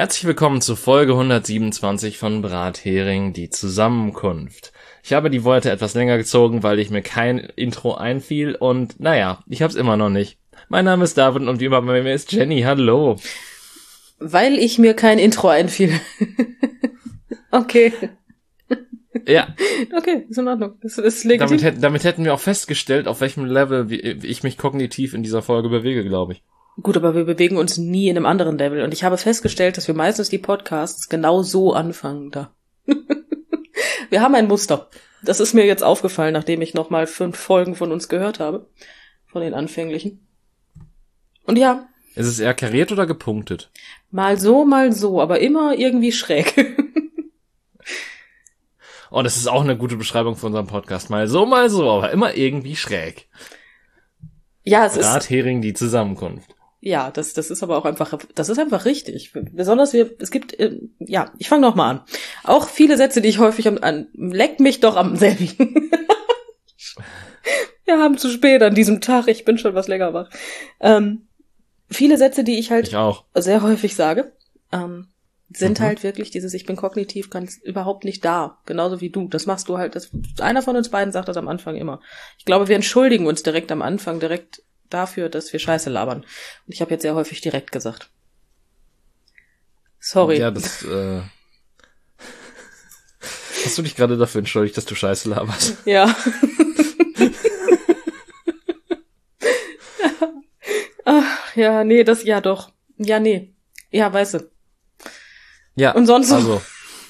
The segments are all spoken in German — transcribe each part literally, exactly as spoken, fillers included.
Herzlich willkommen zu Folge hundertsiebenundzwanzig von Brathering, die Zusammenkunft. Ich habe die Worte etwas länger gezogen, weil ich mir kein Intro einfiel und naja, ich hab's immer noch nicht. Mein Name ist David und wie immer bei mir ist Jenny. Hallo. Weil ich mir kein Intro einfiel. Okay. Ja. Okay, ist in Ordnung. Das ist legitim. Damit, damit hätten wir auch festgestellt, auf welchem Level wie, wie ich mich kognitiv in dieser Folge bewege, glaube ich. Gut, aber wir bewegen uns nie in einem anderen Level. Und ich habe festgestellt, dass wir meistens die Podcasts genau so anfangen da. Wir haben ein Muster. Das ist mir jetzt aufgefallen, nachdem ich nochmal fünf Folgen von uns gehört habe. Von den anfänglichen. Und ja. Ist es eher kariert oder gepunktet? Mal so, mal so, aber immer irgendwie schräg. Oh, das ist auch eine gute Beschreibung für unseren Podcast. Mal so, mal so, aber immer irgendwie schräg. Ja, es ist... Brathering, die Zusammenkunft. Ja, das, das ist aber auch einfach, das ist einfach richtig. Besonders wir, es gibt, äh, ja, ich fange nochmal an. Auch viele Sätze, die ich häufig am, an, leck mich doch am selbigen. Wir haben zu spät an diesem Tag, ich bin schon was länger wach. Ähm, viele Sätze, die ich halt ich auch. sehr häufig sage, ähm, sind mhm. halt wirklich dieses, ich bin kognitiv ganz überhaupt nicht da. Genauso wie du. Das machst du halt, das, einer von uns beiden sagt das am Anfang immer. Ich glaube, wir entschuldigen uns direkt am Anfang, direkt dafür, dass wir Scheiße labern. Und ich habe jetzt sehr häufig direkt gesagt. Sorry. Ja, das, äh... Hast du dich gerade dafür entschuldigt, dass du Scheiße laberst? Ja. Ach, ja, nee, das, ja doch. Ja, nee. Ja, weißt du. Ja, und sonst also.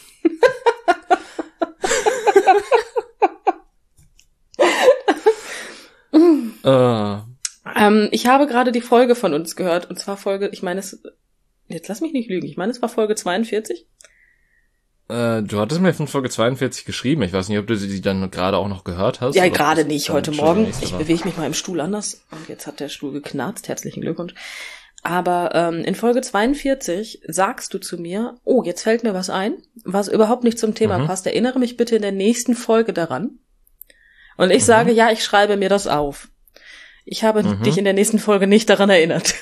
uh. ähm, ich habe gerade die Folge von uns gehört, und zwar Folge, ich meine es, jetzt lass mich nicht lügen, ich meine es war Folge zweiundvierzig. Äh, du hattest mir von Folge zweiundvierzig geschrieben, ich weiß nicht, ob du sie dann gerade auch noch gehört hast. Ja, gerade nicht, heute Morgen. Ich war. bewege mich mal im Stuhl anders, und jetzt hat der Stuhl geknarzt, herzlichen Glückwunsch. Aber ähm, in Folge zweiundvierzig sagst du zu mir, oh, jetzt fällt mir was ein, was überhaupt nicht zum Thema mhm. passt. Erinnere mich bitte in der nächsten Folge daran. Und ich mhm. sage, ja, ich schreibe mir das auf. Ich habe mhm. dich in der nächsten Folge nicht daran erinnert.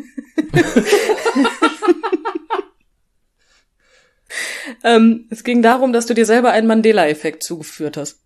ähm, es ging darum, dass du dir selber einen Mandela-Effekt zugeführt hast.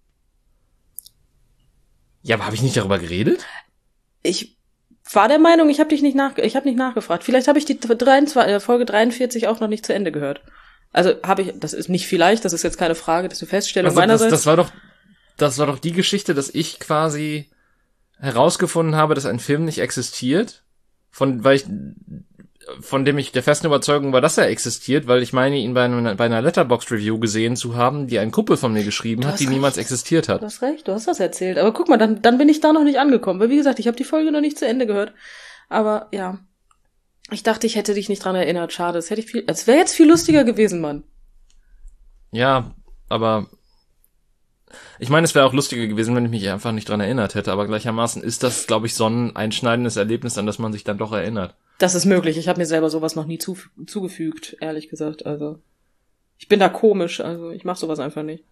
Ja, aber habe ich nicht darüber geredet? Ich war der Meinung, ich habe dich nicht nach, ich habe nicht nachgefragt. Vielleicht habe ich die dreiundzwanzig, Folge dreiundvierzig auch noch nicht zu Ende gehört. Also habe ich, das ist nicht vielleicht, das ist jetzt keine Frage, das ist eine Feststellung also meinerseits. Das, das war doch, das war doch die Geschichte, dass ich quasi herausgefunden habe, dass ein Film nicht existiert, von, weil ich, von dem ich der festen Überzeugung war, dass er existiert, weil ich meine, ihn bei einer, bei einer Letterboxd-Review gesehen zu haben, die ein Kumpel von mir geschrieben hat, die recht. niemals existiert hat. Du hast recht, du hast das erzählt. Aber guck mal, dann, dann bin ich da noch nicht angekommen. Weil wie gesagt, ich habe die Folge noch nicht zu Ende gehört. Aber ja, ich dachte, ich hätte dich nicht dran erinnert. Schade, das hätte ich viel, es wäre jetzt viel lustiger gewesen, Mann. Ja, aber ich meine, es wäre auch lustiger gewesen, wenn ich mich einfach nicht dran erinnert hätte. Aber gleichermaßen ist das, glaube ich, so ein einschneidendes Erlebnis, an das man sich dann doch erinnert. Das ist möglich. Ich habe mir selber sowas noch nie zu, zugefügt, ehrlich gesagt. Also ich bin da komisch. Also ich mache sowas einfach nicht.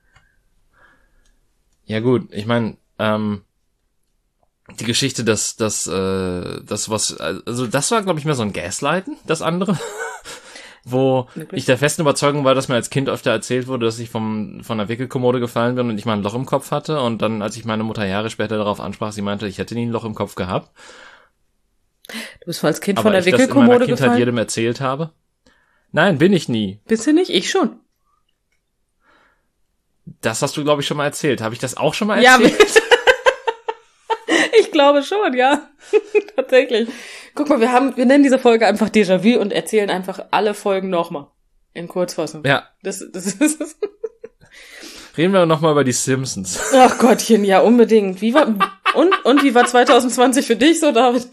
Ja gut, ich meine, ähm, die Geschichte, dass das, äh, das was, also das war, glaube ich, mehr so ein Gaslighten, das andere, wo Wirklich? ich der festen Überzeugung war, dass mir als Kind öfter erzählt wurde, dass ich vom von der Wickelkommode gefallen bin und ich mal ein Loch im Kopf hatte. Und dann, als ich meine Mutter Jahre später darauf ansprach, sie meinte, ich hätte nie ein Loch im Kopf gehabt. Du bist als Kind Aber von der ich Wickelkommode das in meiner Kindheit gefallen? jedem erzählt habe. Nein, bin ich nie. Bist du nicht? Ich schon. Das hast du, glaube ich, schon mal erzählt. Habe ich das auch schon mal erzählt? Ja, ich glaube schon, ja. Tatsächlich. Guck mal, wir haben, wir nennen diese Folge einfach Déjà-vu und erzählen einfach alle Folgen nochmal. In Kurzfassung. Ja. Das, das ist Reden wir noch mal über die Simpsons. Ach Gottchen, ja, unbedingt. Wie war, und, und wie war zwanzig zwanzig für dich so, David?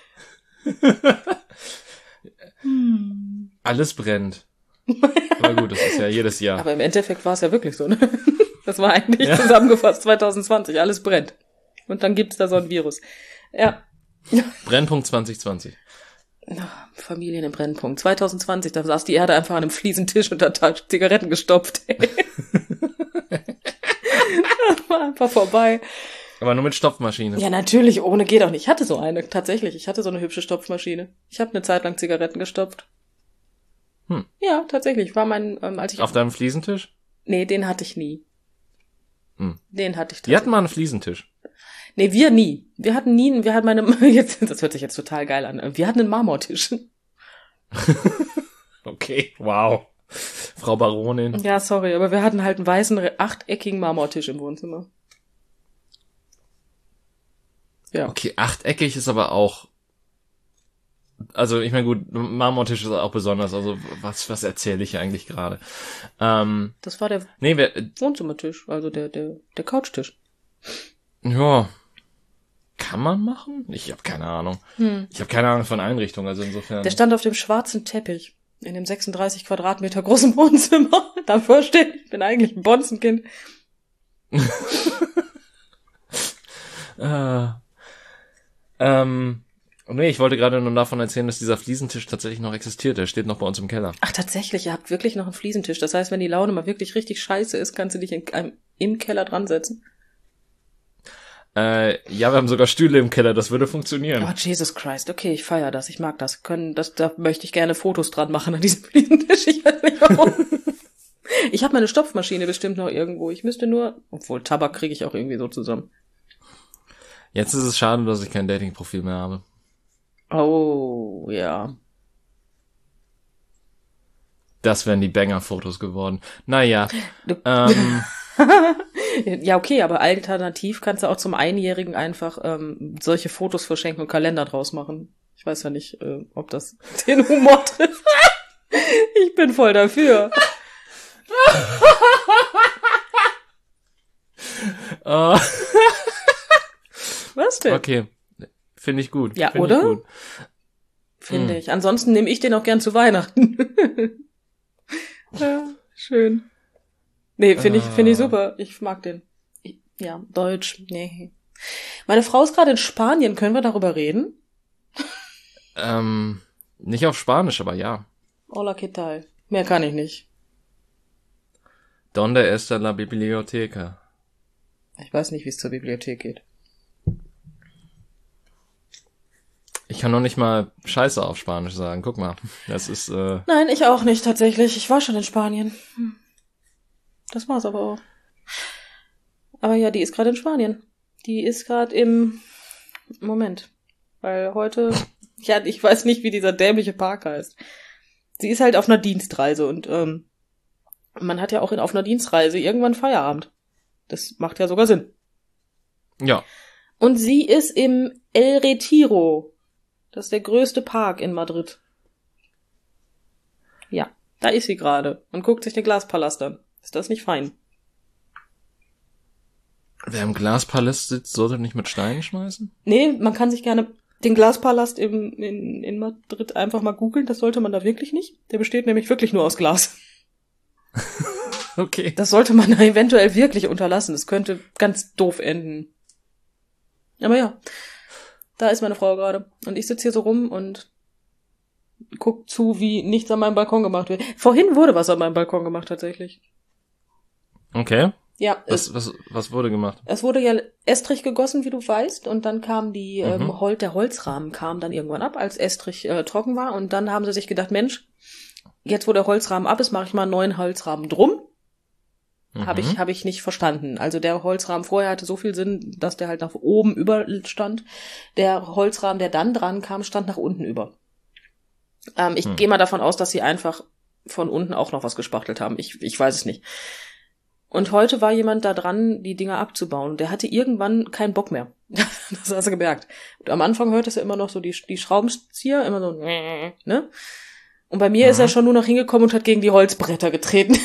hm. Alles brennt. Aber gut, das ist ja jedes Jahr. Aber im Endeffekt war es ja wirklich so, ne? Das war eigentlich ja. zusammengefasst zwanzig zwanzig, alles brennt. Und dann gibt's da so ein Virus. Ja. Brennpunkt zwanzig zwanzig. Familien im Brennpunkt. zwanzig zwanzig, da saß die Erde einfach an einem Fliesentisch und hat Zigaretten gestopft. Das war einfach vorbei. Aber nur mit Stopfmaschine. Ja, natürlich, ohne geht auch nicht. Ich hatte so eine, tatsächlich. Ich hatte so eine hübsche Stopfmaschine. Ich habe eine Zeit lang Zigaretten gestopft. Hm. Ja, tatsächlich. War mein, ähm, als ich... Auf deinem Fliesentisch? Nee, den hatte ich nie. Hm. Den hatte ich tatsächlich. Wir hatten mal einen Fliesentisch. Nee, wir nie. Wir hatten nie, wir hatten meine, jetzt, das hört sich jetzt total geil an. Wir hatten einen Marmortisch. Okay, wow. Frau Baronin. Ja, sorry, aber wir hatten halt einen weißen, achteckigen Marmortisch im Wohnzimmer. Ja. Okay, achteckig ist aber auch, also ich meine gut, Marmortisch ist auch besonders, also was was erzähle ich eigentlich gerade? Ähm, das war der nee, wir, Wohnzimmertisch, also der der der Couchtisch. Ja, kann man machen? Ich habe keine Ahnung. Hm. Ich habe keine Ahnung von Einrichtungen, also insofern. Der stand auf dem schwarzen Teppich in dem sechsunddreißig Quadratmeter großen Wohnzimmer. Davor steht, ich bin eigentlich ein Bonzenkind. äh, ähm, nee, ich wollte gerade nur davon erzählen, dass dieser Fliesentisch tatsächlich noch existiert. Der steht noch bei uns im Keller. Ach, tatsächlich, ihr habt wirklich noch einen Fliesentisch. Das heißt, wenn die Laune mal wirklich richtig scheiße ist, kannst du dich in, ähm, im Keller dran setzen. Äh, ja, wir haben sogar Stühle im Keller, das würde funktionieren. Oh, Jesus Christ. Okay, ich feiere das, ich mag das. Können, das, da möchte ich gerne Fotos dran machen an diesem Fliesentisch. Ich weiß nicht warum. Ich habe meine Stopfmaschine bestimmt noch irgendwo. Ich müsste nur, obwohl Tabak kriege ich auch irgendwie so zusammen. Jetzt ist es schade, dass ich kein Dating-Profil mehr habe. Oh, ja. Das wären die Banger-Fotos geworden. Naja, ähm... Ja, okay, aber alternativ kannst du auch zum Einjährigen einfach ähm, solche Fotos verschenken und Kalender draus machen. Ich weiß ja nicht, äh, ob das den Humor trifft. Ich bin voll dafür. uh. Was denn? Okay, finde ich gut. Ja, Find oder? Ich gut. Finde hm. ich. Ansonsten nehme ich den auch gern zu Weihnachten. Ja, schön. Nee, finde ich, finde ich super. Ich mag den. Ich, ja, Deutsch, nee. Meine Frau ist gerade in Spanien. Können wir darüber reden? Ähm, nicht auf Spanisch, aber ja. Hola, ¿qué tal? Mehr kann ich nicht. Donde está la biblioteca? Ich weiß nicht, wie es zur Bibliothek geht. Ich kann noch nicht mal Scheiße auf Spanisch sagen. Guck mal, das ist... Äh Nein, ich auch nicht, tatsächlich. Ich war schon in Spanien. Hm. Das war's aber auch. Aber ja, die ist gerade in Spanien. Die ist gerade im Moment. Weil heute, ja, ich weiß nicht, wie dieser dämliche Park heißt. Sie ist halt auf einer Dienstreise und ähm, man hat ja auch in, auf einer Dienstreise irgendwann Feierabend. Das macht ja sogar Sinn. Ja. Und sie ist im El Retiro. Das ist der größte Park in Madrid. Ja, da ist sie gerade und guckt sich den Glaspalast an. Ist das nicht fein? Wer im Glaspalast sitzt, sollte nicht mit Steinen schmeißen? Nee, man kann sich gerne den Glaspalast im, in, in Madrid einfach mal googeln. Das sollte man da wirklich nicht. Der besteht nämlich wirklich nur aus Glas. Okay. Das sollte man da eventuell wirklich unterlassen. Das könnte ganz doof enden. Aber ja, da ist meine Frau gerade. Und ich sitze hier so rum und guck zu, wie nichts an meinem Balkon gemacht wird. Vorhin wurde was an meinem Balkon gemacht, tatsächlich. Okay. Ja. Was, es, was, was wurde gemacht? Es wurde ja Estrich gegossen, wie du weißt, und dann kam die, Mhm. ähm, Hol- der Holzrahmen kam dann irgendwann ab, als Estrich äh, trocken war. Und dann haben sie sich gedacht, Mensch, jetzt wo der Holzrahmen ab ist, mache ich mal einen neuen Holzrahmen drum. Mhm. Habe ich, habe ich nicht verstanden. Also der Holzrahmen vorher hatte so viel Sinn, dass der halt nach oben über stand. Der Holzrahmen, der dann dran kam, stand nach unten über. Ähm, ich Hm. gehe mal davon aus, dass sie einfach von unten auch noch was gespachtelt haben. Ich, ich weiß es nicht. Und heute war jemand da dran, die Dinger abzubauen. Der hatte irgendwann keinen Bock mehr. Das hast du gemerkt. Und am Anfang hörtest du immer noch so die, die Schraubenzieher, immer so, ne? Und bei mir Mhm. ist er schon nur noch hingekommen und hat gegen die Holzbretter getreten.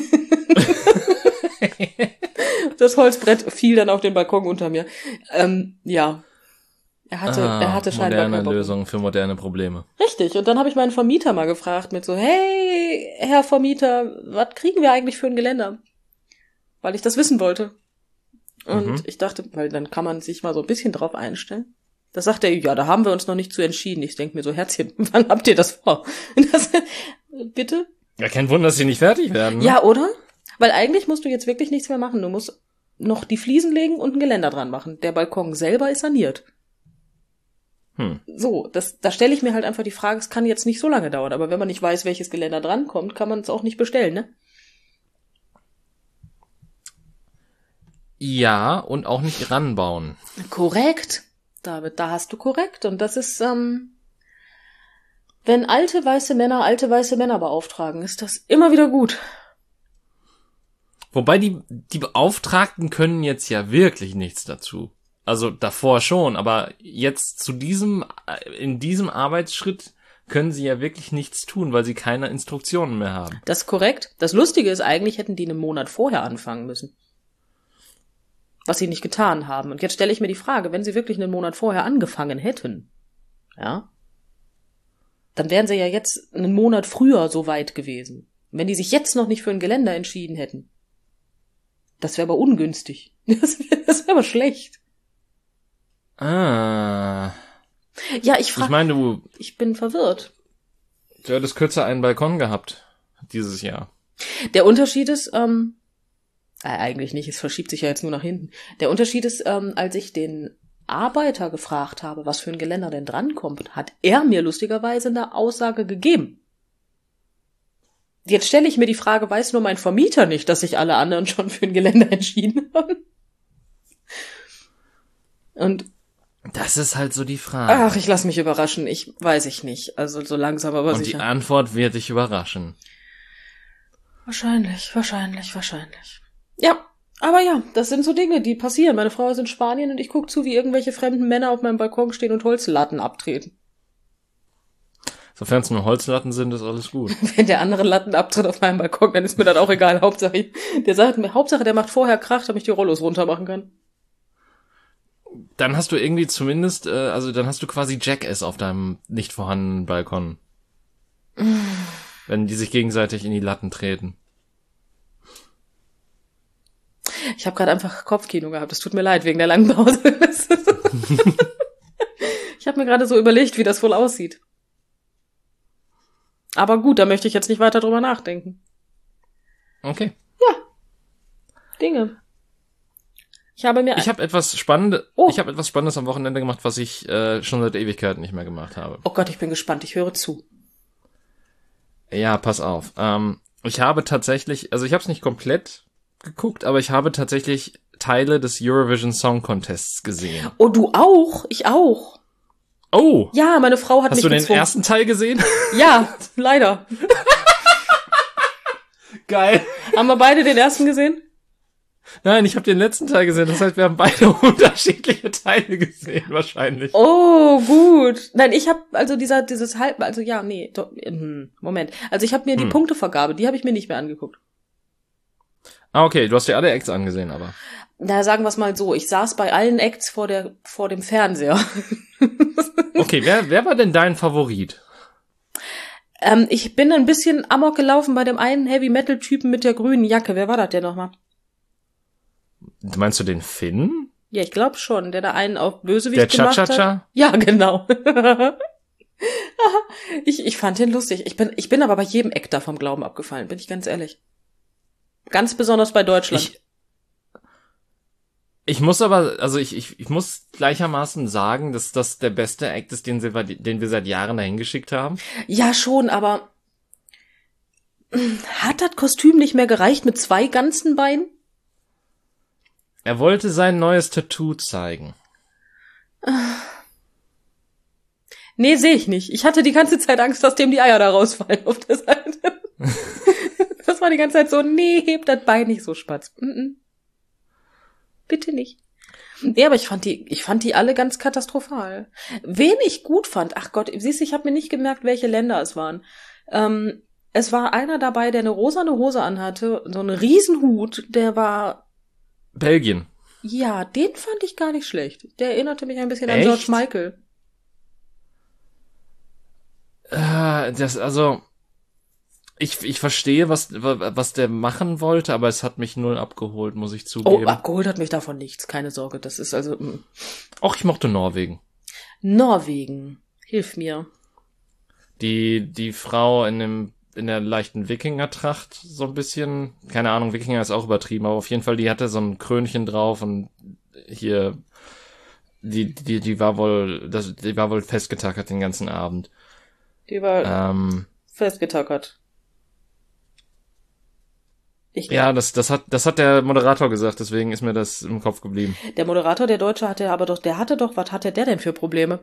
Das Holzbrett fiel dann auf den Balkon unter mir. Ähm, ja. Er hatte, ah, er hatte scheinbar moderne keinen Bock. Lösungen für moderne Probleme. Richtig. Und dann habe ich meinen Vermieter mal gefragt mit so, hey, Herr Vermieter, was kriegen wir eigentlich für ein Geländer? Weil ich das wissen wollte. Und Mhm. ich dachte, weil dann kann man sich mal so ein bisschen drauf einstellen. Da sagt er, ja, da haben wir uns noch nicht zu entschieden. Ich denke mir so, Herzchen, wann habt ihr das vor? Das, bitte? Ja, kein Wunder, dass sie nicht fertig werden. Ne? Ja, oder? Weil eigentlich musst du jetzt wirklich nichts mehr machen. Du musst noch die Fliesen legen und ein Geländer dran machen. Der Balkon selber ist saniert. Hm. So, das, da stelle ich mir halt einfach die Frage, es kann jetzt nicht so lange dauern, aber wenn man nicht weiß, welches Geländer drankommt, kann man es auch nicht bestellen, ne? Ja, und auch nicht ranbauen. Korrekt, David, da hast du korrekt. Und das ist, ähm, wenn alte weiße Männer alte weiße Männer beauftragen, ist das immer wieder gut. Wobei die, die Beauftragten können jetzt ja wirklich nichts dazu. Also davor schon, aber jetzt zu diesem, in diesem Arbeitsschritt können sie ja wirklich nichts tun, weil sie keine Instruktionen mehr haben. Das ist korrekt. Das Lustige ist, eigentlich hätten die einen Monat vorher anfangen müssen. Was sie nicht getan haben. Und jetzt stelle ich mir die Frage, wenn sie wirklich einen Monat vorher angefangen hätten, ja, dann wären sie ja jetzt einen Monat früher so weit gewesen. Wenn die sich jetzt noch nicht für ein Geländer entschieden hätten, das wäre aber ungünstig. Das wäre das wär aber schlecht. Ah. Ja, ich frage. Ich meine, du. Ich bin verwirrt. Du hättest kürzer einen Balkon gehabt dieses Jahr. Der Unterschied ist, ähm, äh, eigentlich nicht, es verschiebt sich ja jetzt nur nach hinten. Der Unterschied ist, ähm, als ich den Arbeiter gefragt habe, was für ein Geländer denn drankommt, hat er mir lustigerweise eine Aussage gegeben. Jetzt stelle ich mir die Frage, weiß nur mein Vermieter nicht, dass sich alle anderen schon für ein Geländer entschieden haben? Und das ist halt so die Frage. ach, ich lass mich überraschen. Ich weiß ich nicht. Also so langsam, aber Und sicher. die Antwort wird dich überraschen. Wahrscheinlich, wahrscheinlich, wahrscheinlich. Ja, aber ja, das sind so Dinge, die passieren. Meine Frau ist in Spanien und ich gucke zu, wie irgendwelche fremden Männer auf meinem Balkon stehen und Holzlatten abtreten. Sofern es nur Holzlatten sind, ist alles gut. Wenn der andere Latten abtritt auf meinem Balkon, dann ist mir das auch egal. Hauptsache, der sagt mir, Hauptsache, der macht vorher Krach, damit ich die Rollos runter machen kann. Dann hast du irgendwie zumindest, äh, also dann hast du quasi Jackass auf deinem nicht vorhandenen Balkon. Wenn die sich gegenseitig in die Latten treten. Ich habe gerade einfach Kopfkino gehabt. Es tut mir leid, wegen der langen Pause. Ich habe mir gerade so überlegt, wie das wohl aussieht. Aber gut, da möchte ich jetzt nicht weiter drüber nachdenken. Okay. Ja. Dinge. Ich habe mir... Ich habe etwas Spannendes, Oh. ich habe etwas Spannendes am Wochenende gemacht, was ich äh, schon seit Ewigkeiten nicht mehr gemacht habe. Oh Gott, ich bin gespannt. Ich höre zu. Ja, pass auf. Ähm, ich habe tatsächlich, also ich habe es nicht komplett geguckt, aber ich habe tatsächlich Teile des Eurovision Song Contests gesehen. Oh, du auch? Ich auch. Oh! Ja, meine Frau hat Hast mich du den gezwungen. ersten Teil gesehen? Ja, leider. Geil. Haben wir beide den ersten gesehen? Nein, ich habe den letzten Teil gesehen. Das heißt, wir haben beide unterschiedliche Teile gesehen, wahrscheinlich. Oh, gut. Nein, ich habe also dieser dieses halb, also ja, nee, doch, hm, Moment. Also ich habe mir die Hm. Punktevergabe, die habe ich mir nicht mehr angeguckt. Ah, okay, du hast dir alle Acts angesehen, aber. Na, sagen wir es mal so, ich saß bei allen Acts vor der vor dem Fernseher. Okay, wer wer war denn dein Favorit? ähm, ich bin ein bisschen amok gelaufen bei dem einen Heavy-Metal-Typen mit der grünen Jacke. Wer war das denn nochmal? Meinst du den Finn? Ja, ich glaube schon, der da einen auf Bösewicht Der gemacht hat. Cha-Cha-Cha? Ja, genau. ich, ich fand den lustig. Ich bin, ich bin aber bei jedem Act da vom Glauben abgefallen, bin ich ganz ehrlich. Ganz besonders bei Deutschland. Ich, ich muss aber, also ich, ich, ich muss gleichermaßen sagen, dass das der beste Act ist, den, sie, den wir seit Jahren dahin geschickt haben. Ja, schon, aber hat das Kostüm nicht mehr gereicht mit zwei ganzen Beinen? Er wollte sein neues Tattoo zeigen. Nee, sehe ich nicht. Ich hatte die ganze Zeit Angst, dass dem die Eier da rausfallen auf der Seite. Das war die ganze Zeit so, nee, heb das Bein nicht so spatz. Mm-mm. Bitte nicht. Nee, aber ich fand die, ich fand die alle ganz katastrophal. Wen ich gut fand, ach Gott, siehst du, ich habe mir nicht gemerkt, welche Länder es waren. Ähm, es war einer dabei, der eine rosane Hose anhatte, so einen Riesenhut, der war... Belgien. Ja, den fand ich gar nicht schlecht. Der erinnerte mich ein bisschen Echt? an George Michael. Äh, das, also, ich, ich verstehe, was, was der machen wollte, aber es hat mich null abgeholt, muss ich Oh, zugeben. abgeholt hat mich davon nichts, keine Sorge. Das ist also... Mm. Auch ich mochte Norwegen. Norwegen, hilf mir. Die, die Frau in dem, in der leichten Wikingertracht, so ein bisschen, keine Ahnung, Wikinger ist auch übertrieben, aber auf jeden Fall, die hatte so ein Krönchen drauf und hier die, die, die war wohl, das, die war wohl festgetackert den ganzen Abend. Die war ähm, festgetackert. Ich ja, das, das hat, das hat der Moderator gesagt, deswegen ist mir das im Kopf geblieben. Der Moderator, der Deutsche, hatte aber doch, der hatte doch, was hatte der denn für Probleme?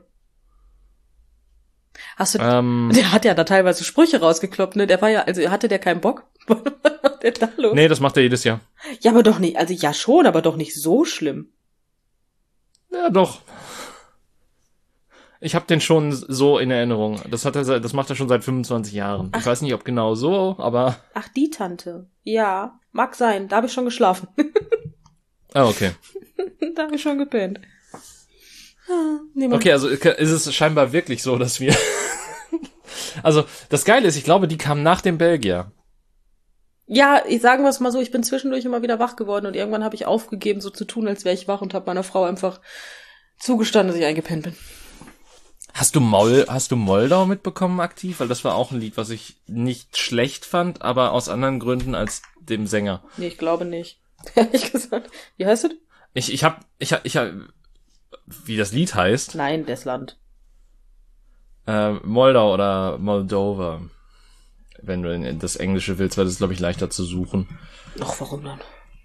Hast du, ähm, der hat ja da teilweise Sprüche rausgekloppt, ne? Der war ja, also hatte der keinen Bock? Was war denn da los? Nee, das macht er jedes Jahr. Ja, aber doch nicht, also ja schon, aber doch nicht so schlimm. Ja, doch. Ich habe den schon so in Erinnerung. Das hat er, das macht er schon seit fünfundzwanzig Jahren. Ach. Ich weiß nicht, ob genau so, aber... Ach, die Tante. Ja, mag sein. Da habe ich schon geschlafen. Ah, okay. Da habe ich schon gepennt. Ah, okay, also ist es scheinbar wirklich so, dass wir... Also, das Geile ist, ich glaube, die kam nach dem Belgier. Ja, ich sagen wir es mal so, ich bin zwischendurch immer wieder wach geworden und irgendwann habe ich aufgegeben, so zu tun, als wäre ich wach und habe meiner Frau einfach zugestanden, dass ich eingepennt bin. Hast du Moll, hast du Moldau mitbekommen aktiv? Weil das war auch ein Lied, was ich nicht schlecht fand, aber aus anderen Gründen als dem Sänger. Nee, ich glaube nicht. Ehrlich gesagt. Wie heißt es? Ich, ich hab, ich hab, ich hab, wie das Lied heißt? Nein, das Land. Äh, Moldau oder Moldova. Wenn du in das Englische willst, weil das ist, glaube ich, leichter zu suchen. Ach, warum dann?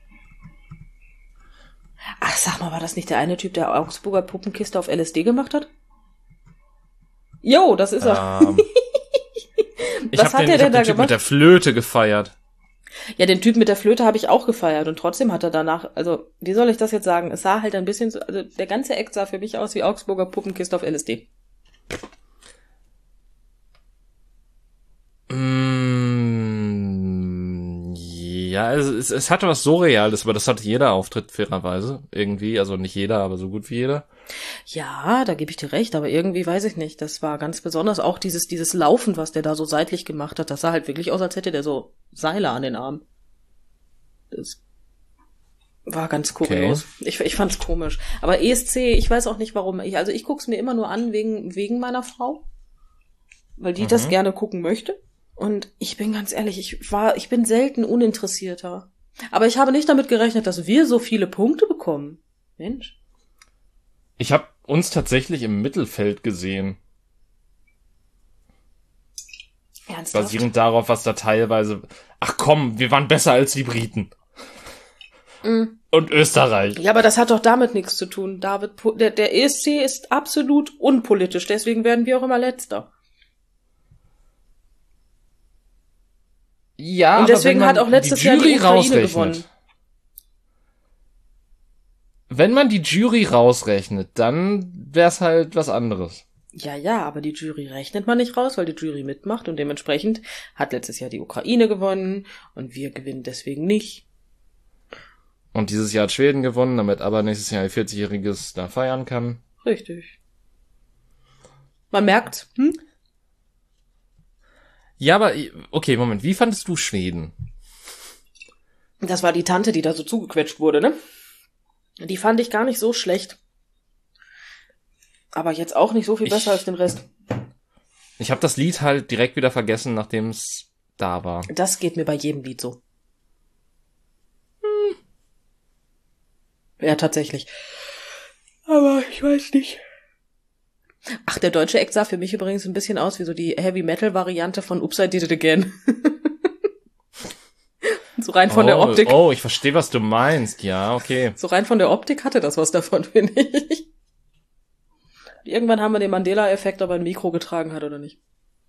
Ach, sag mal, war das nicht der eine Typ, der Augsburger Puppenkiste auf L S D gemacht hat? Jo, das ist er. Ähm, Was hat den, der denn da gemacht? Ich hab den Typ mit der Flöte gefeiert. Ja, den Typ mit der Flöte habe ich auch gefeiert und trotzdem hat er danach, also, wie soll ich das jetzt sagen? Es sah halt ein bisschen so, also der ganze Act sah für mich aus wie Augsburger Puppenkiste auf L S D. Mm, ja, es, es, es hatte was Surreales, aber das hat jeder Auftritt fairerweise irgendwie, also nicht jeder, aber so gut wie jeder. Ja, da gebe ich dir recht, aber irgendwie weiß ich nicht, das war ganz besonders auch dieses dieses Laufen, was der da so seitlich gemacht hat, das sah halt wirklich aus, als hätte der so Seile an den Armen. Das war ganz kurios. Okay. Ich ich fand's komisch, aber E S C, ich weiß auch nicht warum, ich also ich guck's mir immer nur an wegen wegen meiner Frau, weil die mhm. das gerne gucken möchte und ich bin ganz ehrlich, ich war ich bin selten uninteressierter, aber ich habe nicht damit gerechnet, dass wir so viele Punkte bekommen. Mensch. Ich habe uns tatsächlich im Mittelfeld gesehen. Ernsthaft? Basierend darauf, was da teilweise... Ach komm, wir waren besser als die Briten. Mm. Und Österreich. Ja, aber das hat doch damit nichts zu tun. David, der, der E S C ist absolut unpolitisch, deswegen werden wir auch immer Letzter. Ja, und deswegen aber wenn man hat auch letztes die Jury Jahr die Ukraine gewonnen. Wenn man die Jury rausrechnet, dann wär's halt was anderes. Ja, ja, aber die Jury rechnet man nicht raus, weil die Jury mitmacht und dementsprechend hat letztes Jahr die Ukraine gewonnen und wir gewinnen deswegen nicht. Und dieses Jahr hat Schweden gewonnen, damit aber nächstes Jahr ein vierzigjähriges da feiern kann. Richtig. Man merkt's, hm? Ja, aber, okay, Moment, wie fandest du Schweden? Das war die Tante, die da so zugequetscht wurde, ne? Die fand ich gar nicht so schlecht. Aber jetzt auch nicht so viel besser ich, als den Rest. Ich habe das Lied halt direkt wieder vergessen, nachdem es da war. Das geht mir bei jedem Lied so. Hm. Ja, tatsächlich. Aber ich weiß nicht. Ach, der deutsche Act sah für mich übrigens ein bisschen aus wie so die Heavy-Metal-Variante von Oops, I Did It Again. So rein von oh, der Optik. Oh, ich verstehe, was du meinst. Ja, okay. So rein von der Optik hatte das was davon, finde ich. Irgendwann haben wir den Mandela-Effekt, ob er ein Mikro getragen hat oder nicht.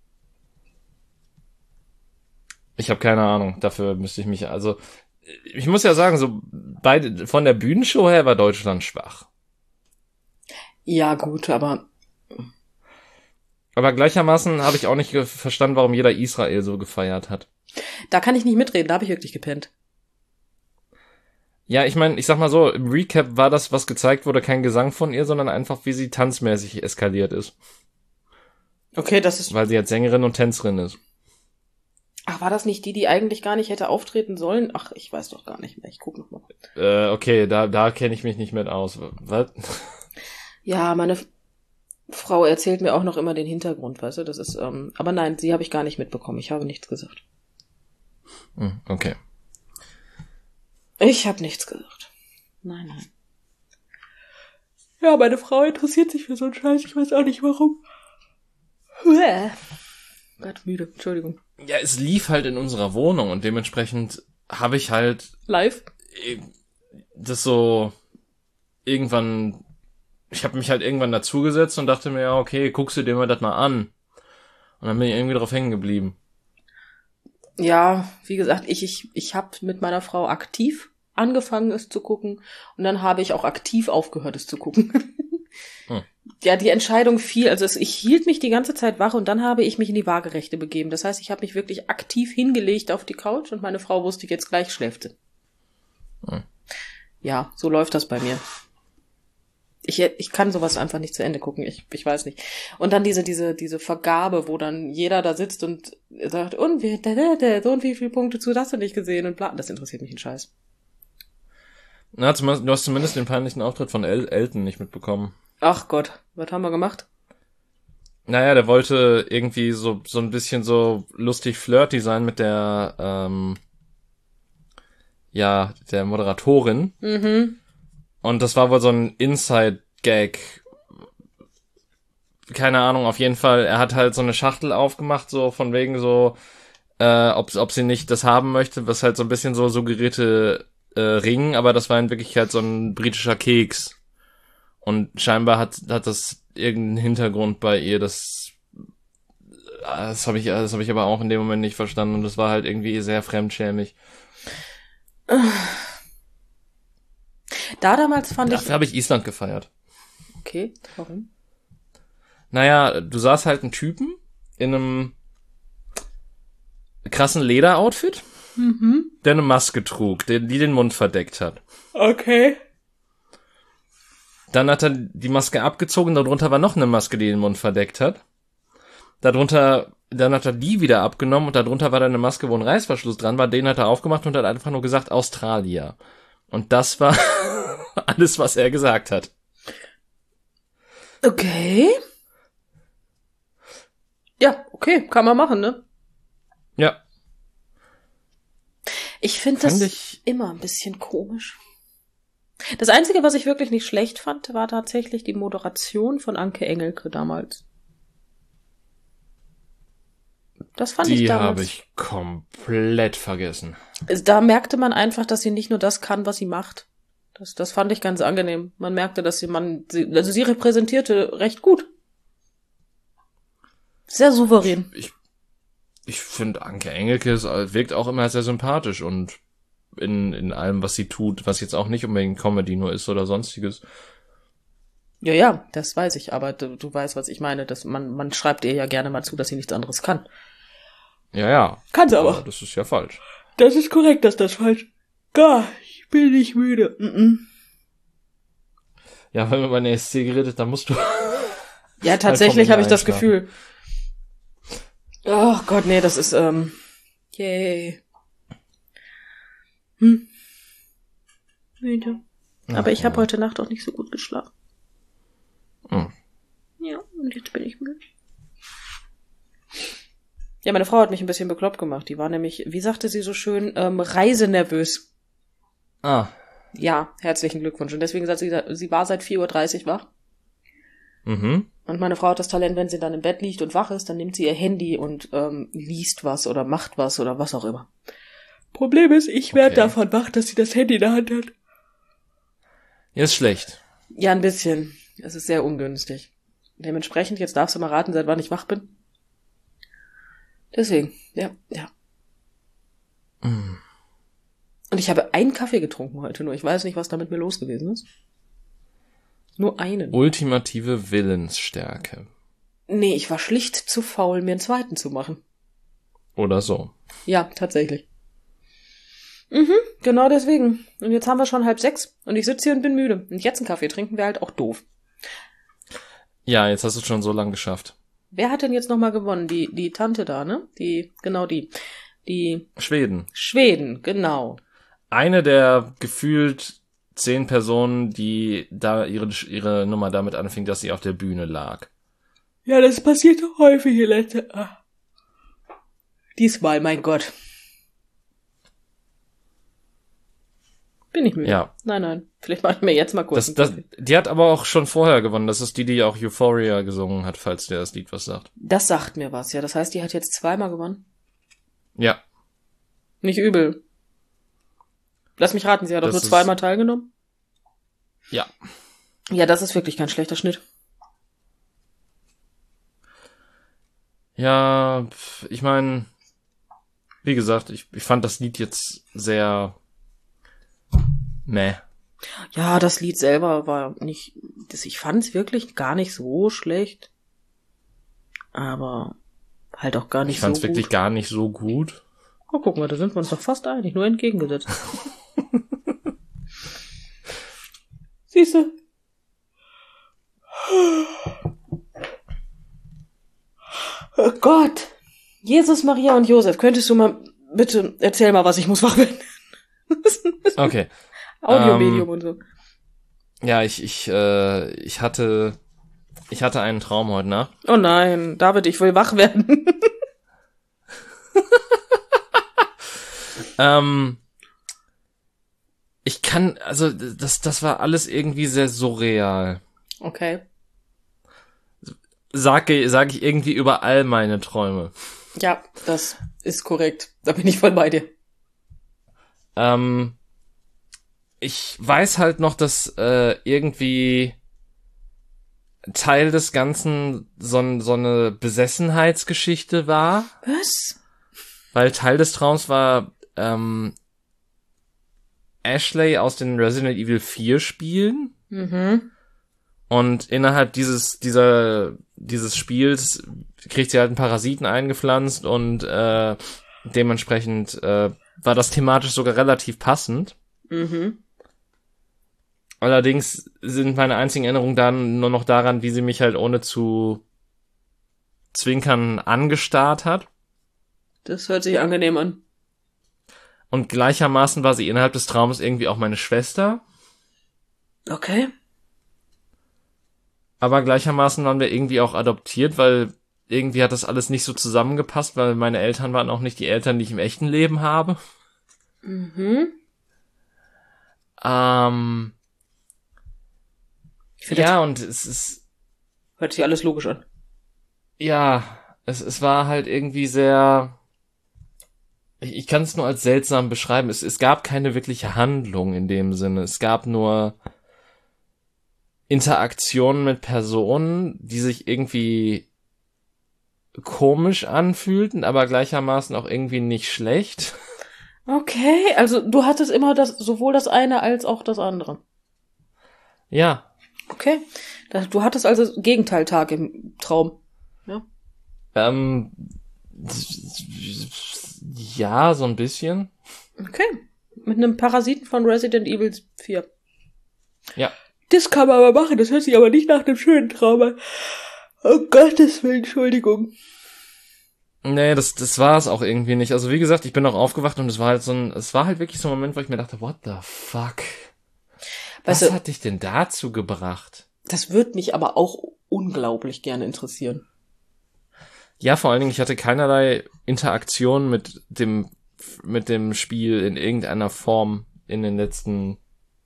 Ich habe keine Ahnung. Dafür müsste ich mich, also, ich muss ja sagen, so beide, von der Bühnenshow her war Deutschland schwach. Ja, gut, aber... Aber gleichermaßen habe ich auch nicht verstanden, warum jeder Israel so gefeiert hat. Da kann ich nicht mitreden, da habe ich wirklich gepennt. Ja, ich meine, ich sag mal so, im Recap war das, was gezeigt wurde, kein Gesang von ihr, sondern einfach, wie sie tanzmäßig eskaliert ist. Okay, das ist... Weil sie jetzt Sängerin und Tänzerin ist. Ach, war das nicht die, die eigentlich gar nicht hätte auftreten sollen? Ach, ich weiß doch gar nicht mehr, ich guck noch mal. Äh, okay, da, da kenne ich mich nicht mit aus. Was? Ja, meine Frau erzählt mir auch noch immer den Hintergrund, weißt du, das ist, ähm, aber nein, sie habe ich gar nicht mitbekommen, ich habe nichts gesagt. Okay. Ich habe nichts gesagt. Nein, nein. Ja, meine Frau interessiert sich für so einen Scheiß, ich weiß auch nicht warum. Uäh. Gott, müde, Entschuldigung. Ja, es lief halt in unserer Wohnung und dementsprechend habe ich halt... Live? Das so irgendwann... Ich habe mich halt irgendwann dazugesetzt und dachte mir, ja, okay, guckst du dir mal das mal an. Und dann bin ich irgendwie drauf hängen geblieben. Ja, wie gesagt, ich ich ich habe mit meiner Frau aktiv angefangen, es zu gucken. Und dann habe ich auch aktiv aufgehört, es zu gucken. hm. Ja, die Entscheidung fiel, also es, ich hielt mich die ganze Zeit wach und dann habe ich mich in die Waagerechte begeben. Das heißt, ich habe mich wirklich aktiv hingelegt auf die Couch und meine Frau wusste, jetzt gleich schläft sie. Hm. Ja, so läuft das bei mir. Ich, ich kann sowas einfach nicht zu Ende gucken, ich, ich weiß nicht. Und dann diese, diese, diese Vergabe, wo dann jeder da sitzt und sagt, und wie, da, da, da, so und wie viele Punkte zu hast du nicht gesehen und bla, das interessiert mich ein Scheiß. Na, du hast zumindest den peinlichen Auftritt von El- Elton nicht mitbekommen. Ach Gott, was haben wir gemacht? Naja, der wollte irgendwie so, so ein bisschen so lustig flirty sein mit der, ähm, ja, der Moderatorin. Mhm. Und das war wohl so ein Inside-Gag. Keine Ahnung, auf jeden Fall. Er hat halt so eine Schachtel aufgemacht, so von wegen so, äh, ob, ob sie nicht das haben möchte, was halt so ein bisschen so suggerierte äh, Ring, aber das war in Wirklichkeit so ein britischer Keks. Und scheinbar hat, hat das irgendeinen Hintergrund bei ihr, das, das habe ich, das habe ich aber auch in dem Moment nicht verstanden und das war halt irgendwie sehr fremdschämig. Da damals fand Dafür ich... Dafür habe ich Island gefeiert. Okay, warum? Naja, du sahst halt einen Typen in einem krassen Lederoutfit, mhm. der eine Maske trug, der, die den Mund verdeckt hat. Okay. Dann hat er die Maske abgezogen, darunter war noch eine Maske, die den Mund verdeckt hat. Darunter, dann hat er die wieder abgenommen und darunter war dann eine Maske, wo ein Reißverschluss dran war, den hat er aufgemacht und hat einfach nur gesagt, Australier. Und das war alles, was er gesagt hat. Okay. Ja, okay, kann man machen, ne? Ja. Ich finde das ich immer ein bisschen komisch. Das Einzige, was ich wirklich nicht schlecht fand, war tatsächlich die Moderation von Anke Engelke damals. Das fand die ich damals. Die habe ich komplett vergessen. Da merkte man einfach, dass sie nicht nur das kann, was sie macht. Das, das fand ich ganz angenehm. Man merkte, dass sie, man, sie, also sie repräsentierte recht gut. Sehr souverän. Ich, ich finde, Anke Engelke ist, wirkt auch immer sehr sympathisch und in, in allem, was sie tut, was jetzt auch nicht unbedingt Comedy nur ist oder sonstiges. Ja, ja, das weiß ich, aber du, du weißt, was ich meine. Dass man, man schreibt ihr ja gerne mal zu, dass sie nichts anderes kann. Ja, ja. Kann sie aber. aber. Das ist ja falsch. Das ist korrekt, dass das falsch. Gott, ich bin nicht müde. Mm-mm. Ja, wenn wir über eine E S C geredet, dann musst du... Ja, tatsächlich habe ich das Gefühl. Oh Gott, nee, das ist, ähm... Yay. Hm. Müde. Aber ich habe heute Nacht auch nicht so gut geschlafen. Hm. Ja, und jetzt bin ich müde. Ja, meine Frau hat mich ein bisschen bekloppt gemacht. Die war nämlich, wie sagte sie so schön, ähm, reisenervös. Ah. Ja, herzlichen Glückwunsch. Und deswegen sagt sie, sie war seit vier Uhr dreißig wach. Mhm. Und meine Frau hat das Talent, wenn sie dann im Bett liegt und wach ist, dann nimmt sie ihr Handy und ähm, liest was oder macht was oder was auch immer. Problem ist, ich werde okay. davon wach, dass sie das Handy in der Hand hat. Ja, ist schlecht. Ja, ein bisschen. Es ist sehr ungünstig. Dementsprechend, jetzt darfst du mal raten, seit wann ich wach bin. Deswegen, ja, ja. Mm. Und ich habe einen Kaffee getrunken heute nur. Ich weiß nicht, was da mit mir los gewesen ist. Nur einen. Ultimative Willensstärke. Nee, ich war schlicht zu faul, mir einen zweiten zu machen. Oder so. Ja, tatsächlich. Mhm, genau deswegen. Und jetzt haben wir schon halb sechs und ich sitze hier und bin müde. Und jetzt einen Kaffee trinken wäre halt auch doof. Ja, jetzt hast du es schon so lang geschafft. Wer hat denn jetzt nochmal gewonnen? Die, die Tante da, ne? Die, genau die. Die. Schweden. Schweden, genau. Eine der gefühlt zehn Personen, die da ihre, ihre Nummer damit anfing, dass sie auf der Bühne lag. Ja, das passiert häufig in letzter... Ah. Diesmal, mein Gott. Bin ich müde. Ja. Nein, nein. Vielleicht mache ich mir jetzt mal kurz. Das, das, die hat aber auch schon vorher gewonnen. Das ist die, die auch Euphoria gesungen hat, falls dir das Lied was sagt. Das sagt mir was, ja. Das heißt, die hat jetzt zweimal gewonnen. Ja. Nicht übel. Lass mich raten, sie hat Das auch nur ist- zweimal teilgenommen. Ja. Ja, das ist wirklich kein schlechter Schnitt. Ja, pf, ich meine, wie gesagt, ich, ich fand das Lied jetzt sehr meh. Ja, das Lied selber war nicht, das, ich fand es wirklich gar nicht so schlecht. Aber halt auch gar nicht Ich fand es so wirklich gut. gar nicht so gut. Oh, guck mal, da sind wir uns doch fast einig, nur entgegengesetzt. Siehste. Oh Gott. Jesus, Maria und Josef, könntest du mal, bitte, erzähl mal was, ich muss wach werden. Okay. Audiomedium Ähm, und so. Ja, ich, ich, äh, ich hatte, ich hatte einen Traum heute Nacht. Oh nein, David, ich will wach werden. Ähm, ich kann, also das, das war alles irgendwie sehr surreal. Okay. Sage, sage ich irgendwie über all meine Träume. Ja, das ist korrekt. Da bin ich voll bei dir. Ähm, ich weiß halt noch, dass äh, irgendwie Teil des Ganzen so, n- so eine Besessenheitsgeschichte war, Was? weil Teil des Traums war ähm, Ashley aus den Resident Evil vier Spielen. Mhm. Und innerhalb dieses, dieser, dieses Spiels kriegt sie halt einen Parasiten eingepflanzt und äh, dementsprechend äh, war das thematisch sogar relativ passend. Mhm. Allerdings sind meine einzigen Erinnerungen dann nur noch daran, wie sie mich halt ohne zu zwinkern angestarrt hat. Das hört sich angenehm an. Und gleichermaßen war sie innerhalb des Traumes irgendwie auch meine Schwester. Okay. Aber gleichermaßen waren wir irgendwie auch adoptiert, weil irgendwie hat das alles nicht so zusammengepasst, weil meine Eltern waren auch nicht die Eltern, die ich im echten Leben habe. Mhm. Ähm, Ich finde, ja, und es ist, hört sich alles logisch an. ja, es, es war halt irgendwie sehr, ich, ich kann es nur als seltsam beschreiben. Es, es gab keine wirkliche Handlung in dem Sinne. Es gab nur Interaktionen mit Personen, die sich irgendwie komisch anfühlten, aber gleichermaßen auch irgendwie nicht schlecht. Okay, also du hattest immer das, sowohl das eine als auch das andere. Ja, Okay. Das, du hattest also Gegenteiltag im Traum. Ja. ähm, ja, so ein bisschen. Okay. Mit einem Parasiten von Resident Evil vier. Ja. Das kann man aber machen, das hört sich aber nicht nach einem schönen Traum an. Oh Gottes Willen, Entschuldigung. Nee, das, das war es auch irgendwie nicht. Also wie gesagt, ich bin auch aufgewacht und es war halt so ein, es war halt wirklich so ein Moment, wo ich mir dachte, what the fuck? Was Weißt du, hat dich denn dazu gebracht? das würde mich aber auch unglaublich gerne interessieren. Ja, vor allen Dingen, ich hatte keinerlei Interaktion mit dem, mit dem Spiel in irgendeiner Form in den letzten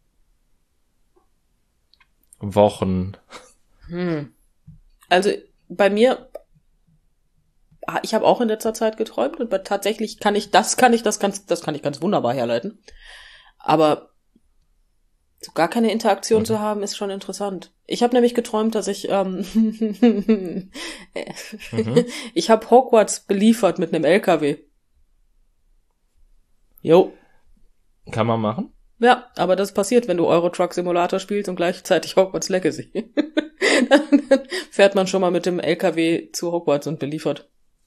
Wochen. Hm. Also bei mir, ah, ich habe auch in letzter Zeit geträumt und bei- tatsächlich kann ich das, kann ich das ganz, das kann ich ganz wunderbar herleiten. Aber so gar keine Interaktion Mhm. zu haben, ist schon interessant. Ich habe nämlich geträumt, dass ich, ähm, Mhm. ich habe Hogwarts beliefert mit einem L K W. Jo. Kann man machen? Ja, aber das passiert, wenn du Euro Truck Simulator spielst und gleichzeitig Hogwarts Legacy. Dann fährt man schon mal mit dem L K W zu Hogwarts und beliefert.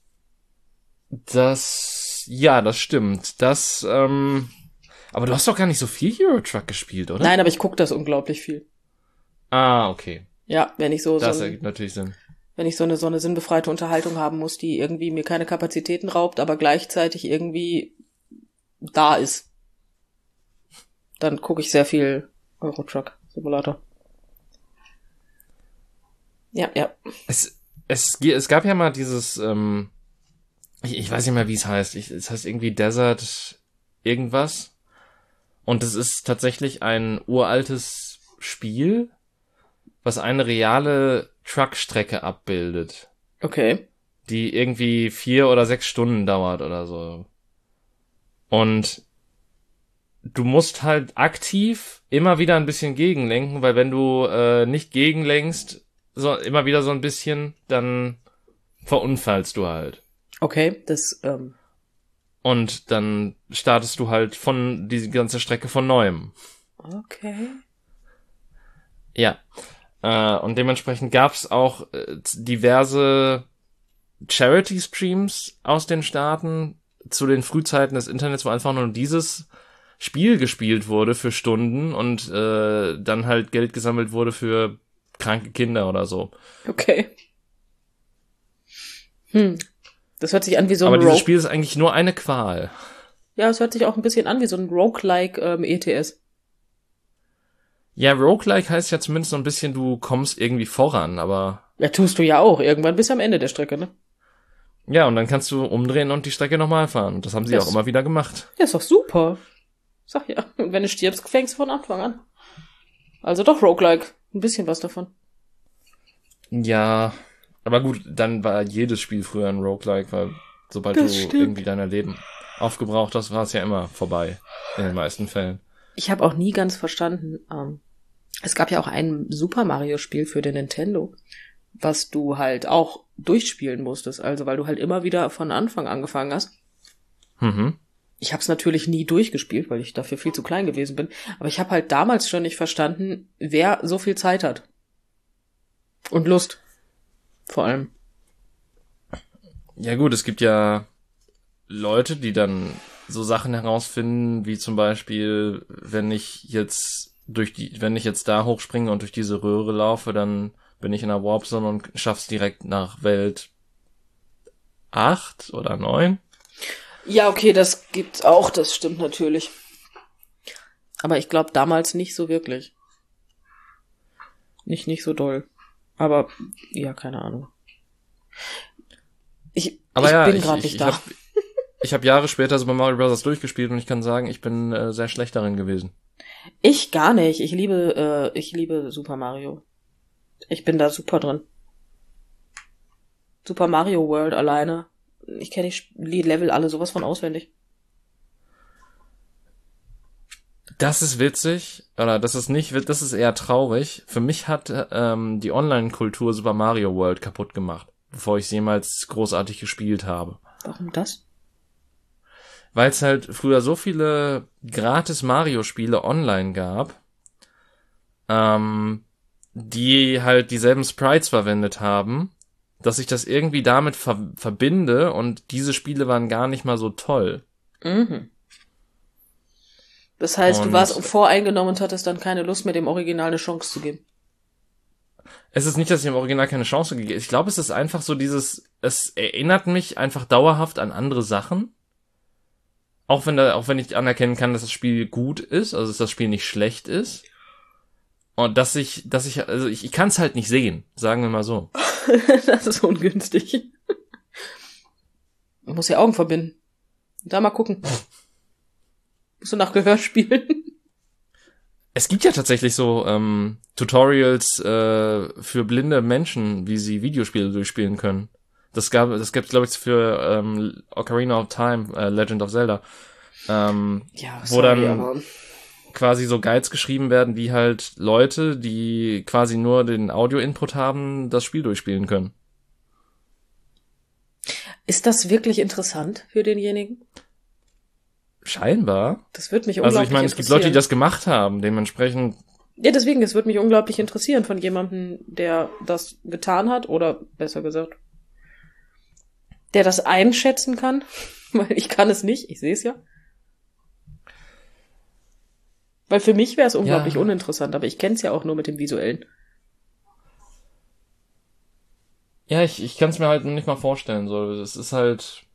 Das, ja, das stimmt. Das, ähm, aber du hast doch gar nicht so viel Euro Truck gespielt, oder? Nein, aber ich gucke das unglaublich viel. Ah, okay. Ja, wenn ich so, so Das ein, ergibt natürlich Sinn. wenn ich so eine so eine sinnbefreite Unterhaltung haben muss, die irgendwie mir keine Kapazitäten raubt, aber gleichzeitig irgendwie da ist, dann gucke ich sehr viel Euro Truck Simulator. Ja, ja. Es, es, es gab ja mal dieses, ähm, ich, ich weiß nicht mehr, wie es heißt. Ich, es heißt irgendwie Desert irgendwas. Und es ist tatsächlich ein uraltes Spiel, was eine reale Truckstrecke abbildet. Okay. Die irgendwie vier oder sechs Stunden dauert oder so. Und du musst halt aktiv immer wieder ein bisschen gegenlenken, weil wenn du äh, nicht gegenlenkst, so immer wieder so ein bisschen, dann verunfallst du halt. Okay, das, ähm... Und dann startest du halt von die ganze Strecke von neuem. Okay. Ja. Äh, und dementsprechend gab's auch äh, diverse Charity-Streams aus den Staaten zu den Frühzeiten des Internets, wo einfach nur dieses Spiel gespielt wurde für Stunden und äh, dann halt Geld gesammelt wurde für kranke Kinder oder so. Okay. Hm. Das hört sich an wie so ein Aber dieses Rogue- Spiel ist eigentlich nur eine Qual. Ja, es hört sich auch ein bisschen an wie so ein Roguelike ähm, E T S. Ja, Roguelike heißt ja zumindest so ein bisschen, du kommst irgendwie voran, aber... Ja, tust du ja auch. Irgendwann bis am Ende der Strecke, ne? Ja, und dann kannst du umdrehen und die Strecke nochmal fahren. Das haben sie Das- auch immer wieder gemacht. Ja, ist doch super. Sag ja. Und wenn du stirbst, fängst du von Anfang an. Also doch Roguelike. Ein bisschen was davon. Ja, aber gut, dann war jedes Spiel früher ein Roguelike, weil sobald Das du stimmt. irgendwie dein Leben aufgebraucht hast, war es ja immer vorbei. In den meisten Fällen. Ich habe auch nie ganz verstanden, ähm, es gab ja auch ein Super Mario Spiel für den Nintendo, was du halt auch durchspielen musstest, also weil du halt immer wieder von Anfang angefangen hast. Mhm. Ich habe es natürlich nie durchgespielt, weil ich dafür viel zu klein gewesen bin, aber ich habe halt damals schon nicht verstanden, wer so viel Zeit hat. Und Lust. Vor allem. Ja gut, es gibt ja Leute, die dann so Sachen herausfinden, wie zum Beispiel, wenn ich jetzt durch die, wenn ich jetzt da hochspringe und durch diese Röhre laufe, dann bin ich in der Warp Zone und schaff's direkt nach Welt acht oder neun. Ja, okay, das gibt's auch, das stimmt natürlich. Aber ich glaube damals nicht so wirklich. Nicht, nicht so doll. Aber, ja, keine Ahnung. Ich, Aber ich ja, bin ich, gerade ich, nicht ich da. hab, ich habe Jahre später Super Mario Bros. Durchgespielt und ich kann sagen, ich bin äh, sehr schlecht darin gewesen. Ich gar nicht. Ich liebe, äh, ich liebe Super Mario. Ich bin da super drin. Super Mario World alleine. Ich kenne die Level alle sowas von auswendig. Das ist witzig, oder das ist nicht, wit- das ist eher traurig. Für mich hat ähm, die Online-Kultur Super Mario World kaputt gemacht, bevor ich es jemals großartig gespielt habe. Warum das? Weil es halt früher so viele gratis Mario-Spiele online gab, ähm, die halt dieselben Sprites verwendet haben, dass ich das irgendwie damit ver- verbinde und diese Spiele waren gar nicht mal so toll. Mhm. Das heißt, Und du warst voreingenommen und hattest dann keine Lust mehr, dem Original eine Chance zu geben. Es ist nicht, dass ich im Original keine Chance gegeben habe. Ich glaube, es ist einfach so dieses, es erinnert mich einfach dauerhaft an andere Sachen. Auch wenn da, auch wenn ich anerkennen kann, dass das Spiel gut ist, also dass das Spiel nicht schlecht ist. Und dass ich, dass ich, also ich, ich kann es halt nicht sehen, sagen wir mal so. Das ist ungünstig. Man muss ja Augen verbinden. Da mal gucken. Musst du nach Gehör spielen. Es gibt ja tatsächlich so ähm, Tutorials äh, für blinde Menschen, wie sie Videospiele durchspielen können. Das gab, das gibt's glaube ich für ähm, Ocarina of Time, äh, Legend of Zelda, ähm, Ja, wo sorry, dann aber quasi so Guides geschrieben werden, wie halt Leute, die quasi nur den Audio-Input haben, das Spiel durchspielen können. ist das wirklich interessant für denjenigen? Scheinbar. Das würde mich Also unglaublich ich meine, es gibt interessieren. Leute, die das gemacht haben, dementsprechend. Ja, deswegen, es würde mich unglaublich interessieren von jemandem, der das getan hat, oder besser gesagt, der das einschätzen kann, weil ich kann es nicht, ich sehe es ja. Weil für mich wäre es unglaublich Ja. uninteressant, aber ich kenne es ja auch nur mit dem Visuellen. Ja, ich, ich kann es mir halt nicht mal vorstellen. So, es ist halt,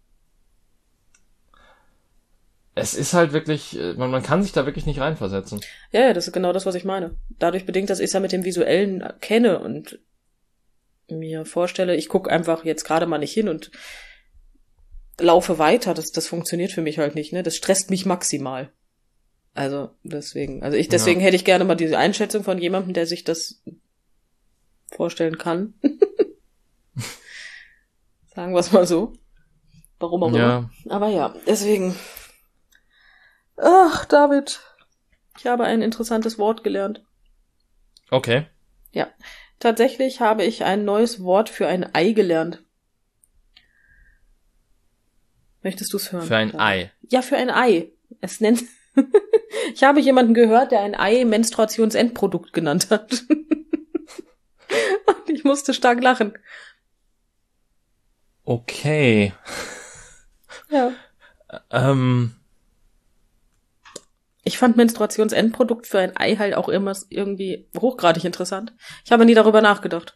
es ist halt wirklich, äh, man, man kann sich da wirklich nicht reinversetzen. Ja, ja, das ist genau das, was ich meine. Dadurch bedingt, dass ich es ja mit dem Visuellen kenne und mir vorstelle, ich gucke einfach jetzt gerade mal nicht hin und laufe weiter. Das, das funktioniert für mich halt nicht, ne? Das stresst mich maximal. Also deswegen, also ich deswegen ja. hätte ich gerne mal diese Einschätzung von jemandem, der sich das vorstellen kann. Sagen wir es mal so. Warum auch ja. immer. Aber ja, deswegen. Ach, David. Ich habe ein interessantes Wort gelernt. Okay. Ja. Tatsächlich habe ich ein neues Wort für ein Ei gelernt. Möchtest du es hören? Für ein David? Ei? Ja, für ein Ei. Es nennt... Ich habe jemanden gehört, der ein Ei Menstruationsendprodukt genannt hat. Und ich musste stark lachen. Okay. Ja. Ähm. Ich fand Menstruationsendprodukt für ein Ei halt auch immer irgendwie hochgradig interessant. Ich habe nie darüber nachgedacht.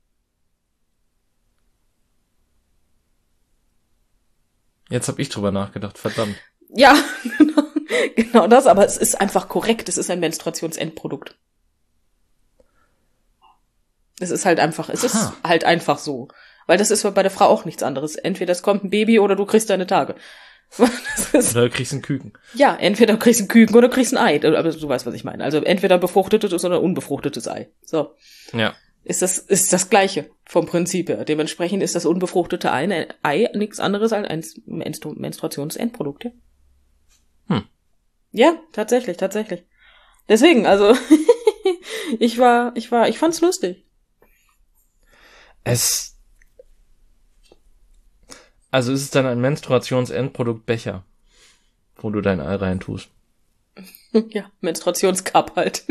Jetzt habe ich drüber nachgedacht, verdammt. Ja, genau, genau das, aber es ist einfach korrekt. Es ist ein Menstruationsendprodukt. Es ist halt einfach, es ist Aha. halt einfach so. Weil das ist bei der Frau auch nichts anderes. Entweder es kommt ein Baby oder du kriegst deine Tage. Das ist, oder du kriegst einen Küken. Ja, entweder du kriegst einen Küken oder du kriegst ein Ei. Aber du weißt, was ich meine. Also entweder befruchtetes oder unbefruchtetes Ei. So. Ja. Ist das, ist das Gleiche vom Prinzip her. Dementsprechend ist das unbefruchtete Ei, ein Ei nichts anderes als ein Menstru- Menstruationsendprodukt, ja. Hm. Ja, tatsächlich, tatsächlich. Deswegen, also, ich war, ich war, ich fand's lustig. Es, also ist es dann ein Menstruationsendprodukt Becher, wo du dein Ei rein tust. Ja, Menstruationscup halt.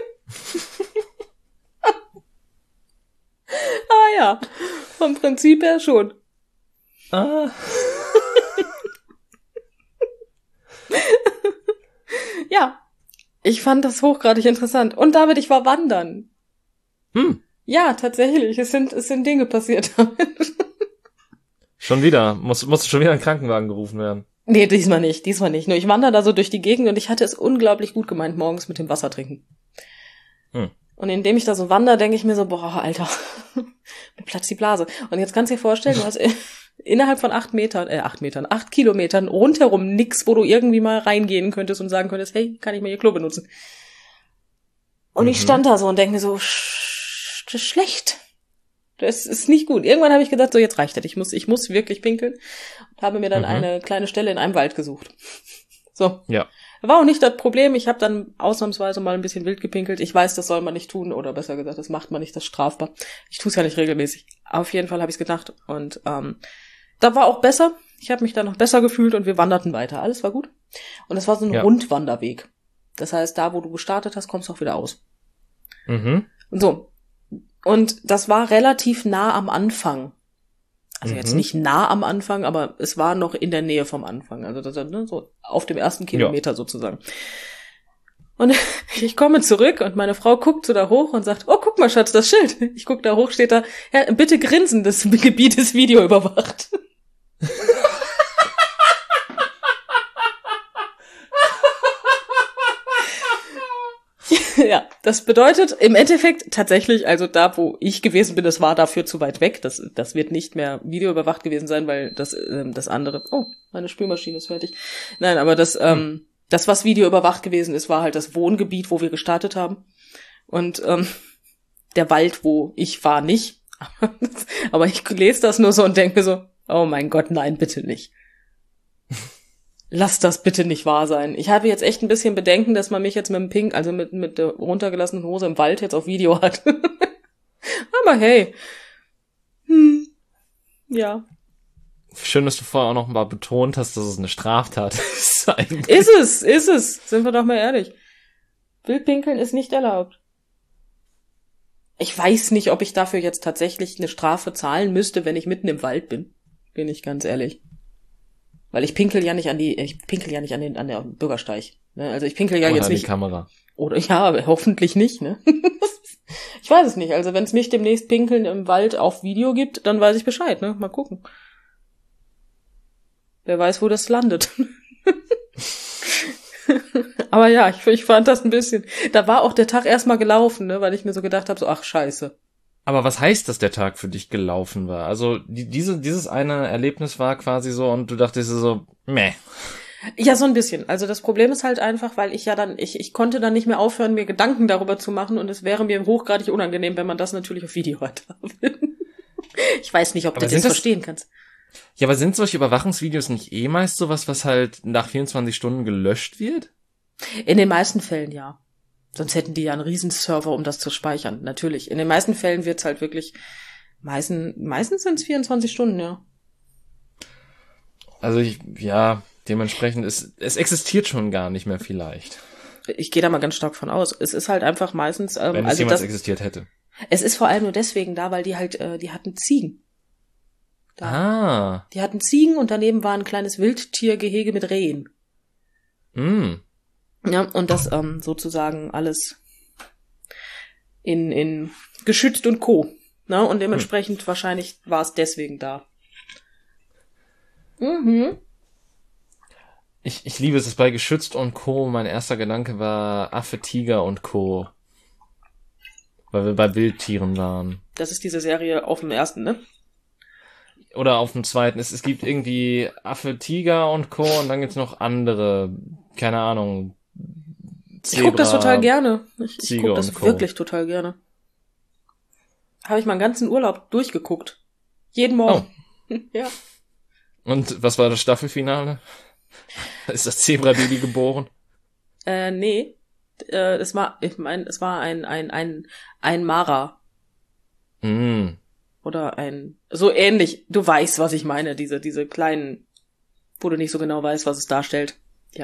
Ah ja, vom Prinzip her schon. Ah. Ja, ich fand das hochgradig interessant. Und David, ich war wandern. Hm. Ja, tatsächlich, es sind, es sind Dinge passiert damit. Schon wieder, muss, musste schon wieder ein Krankenwagen gerufen werden. Nee, diesmal nicht, diesmal nicht. Nur ich wandere da so durch die Gegend und ich hatte es unglaublich gut gemeint morgens mit dem Wasser trinken. Hm. Und indem ich da so wandere, denke ich mir so, boah, Alter, mir platzt die Blase. Und jetzt kannst du dir vorstellen, du hast innerhalb von acht Metern, äh, acht Metern, acht Kilometern rundherum nix, wo du irgendwie mal reingehen könntest und sagen könntest, hey, kann ich mal ihr Klo benutzen? Und mhm. ich stand da so und denke mir so, sch- das ist schlecht. Das ist nicht gut. Irgendwann habe ich gedacht, so jetzt reicht das. Ich muss, ich muss wirklich pinkeln. Und habe mir dann mhm. eine kleine Stelle in einem Wald gesucht. So. Ja. War auch nicht das Problem. Ich habe dann ausnahmsweise mal ein bisschen wild gepinkelt. Ich weiß, das soll man nicht tun. Oder besser gesagt, das macht man nicht, das ist strafbar. Ich tue es ja nicht regelmäßig. Auf jeden Fall habe ich es gedacht. Und ähm, da war auch besser. Ich habe mich dann noch besser gefühlt und wir wanderten weiter. Alles war gut. Und es war so ein ja. Rundwanderweg. Das heißt, da, wo du gestartet hast, kommst du auch wieder aus. Mhm. Und so. Und das war relativ nah am Anfang. Also jetzt mhm. nicht nah am Anfang, aber es war noch in der Nähe vom Anfang. Also das, ne, so auf dem ersten Kilometer ja. sozusagen. Und ich komme zurück und meine Frau guckt so da hoch und sagt, oh, guck mal, Schatz, das Schild. Ich guck da hoch, steht da, ja, bitte grinsen, das Gebiet ist videoüberwacht. Ja, das bedeutet im Endeffekt tatsächlich, also da, wo ich gewesen bin, das war dafür zu weit weg. Das, das wird nicht mehr videoüberwacht gewesen sein, weil das, ähm, das andere, oh, meine Spülmaschine ist fertig. Nein, aber das, ähm, hm. das, was videoüberwacht gewesen ist, war halt das Wohngebiet, wo wir gestartet haben. Und ähm, der Wald, wo ich war, nicht. Aber ich lese das nur so und denke mir so, oh mein Gott, nein, bitte nicht. Lass das bitte nicht wahr sein. Ich habe jetzt echt ein bisschen Bedenken, dass man mich jetzt mit dem Pink, also mit mit der runtergelassenen Hose im Wald jetzt auf Video hat. Aber hey. Hm. Ja. Schön, dass du vorher auch noch mal betont hast, dass es eine Straftat ist. Ist es, ist es. Sind wir doch mal ehrlich. Wildpinkeln ist nicht erlaubt. Ich weiß nicht, ob ich dafür jetzt tatsächlich eine Strafe zahlen müsste, wenn ich mitten im Wald bin. Bin ich ganz ehrlich. Weil ich pinkel ja nicht an die, ich pinkel ja nicht an den, an der Bürgersteig. Ne? Also ich pinkel ja Oder jetzt an nicht. Die Kamera. Oder ja, hoffentlich nicht, ne? Ich weiß es nicht. Also wenn es mich demnächst Pinkeln im Wald auf Video gibt, dann weiß ich Bescheid, ne? Mal gucken. Wer weiß, wo das landet. Aber ja, ich, ich fand das ein bisschen. Da war auch der Tag erstmal gelaufen, ne? Weil ich mir so gedacht habe, so ach scheiße. Aber was heißt, dass der Tag für dich gelaufen war? Also die, diese, dieses eine Erlebnis war quasi so und du dachtest so, meh. Ja, so ein bisschen. Also das Problem ist halt einfach, weil ich ja dann, ich, ich konnte dann nicht mehr aufhören, mir Gedanken darüber zu machen und es wäre mir hochgradig unangenehm, wenn man das natürlich auf Video hat. Ich weiß nicht, ob aber du das das verstehen kannst. Ja, aber sind solche Überwachungsvideos nicht eh meist sowas, was halt nach vierundzwanzig Stunden gelöscht wird? In den meisten Fällen ja. Sonst hätten die ja einen riesen Server, um das zu speichern. Natürlich. In den meisten Fällen wird's halt wirklich, meisten, meistens sind es vierundzwanzig Stunden, ja. Also ich, ja, dementsprechend ist, es existiert schon gar nicht mehr vielleicht. Ich gehe da mal ganz stark von aus. Es ist halt einfach meistens, ähm, wenn es also jemals das, existiert hätte. Es ist vor allem nur deswegen da, weil die halt, äh, die hatten Ziegen. Da. Ah. Die hatten Ziegen und daneben war ein kleines Wildtiergehege mit Rehen. Mm. Ja, und das ähm, sozusagen alles in, in geschützt und Co. Ne? Und dementsprechend hm. wahrscheinlich war es deswegen da. Mhm. Ich, ich liebe es, dass bei geschützt und Co. mein erster Gedanke war Affe, Tiger und Co. Weil wir bei Wildtieren waren. Das ist diese Serie auf dem ersten, ne? Oder auf dem zweiten. Es, es gibt irgendwie Affe, Tiger und Co. Und dann gibt's noch andere, keine Ahnung, Zebra, ich guck das total gerne. Ich, ich Ziege guck das und Co. wirklich total gerne. Habe ich meinen ganzen Urlaub durchgeguckt. Jeden Morgen. Oh. Ja. Und was war das Staffelfinale? Ist das Zebra-Baby geboren? Äh, nee. Äh, es war, ich meine, es war ein, ein, ein, ein Mara. Mm. Oder ein, so ähnlich. Du weißt, was ich meine. Diese, diese kleinen, wo du nicht so genau weißt, was es darstellt. Ja.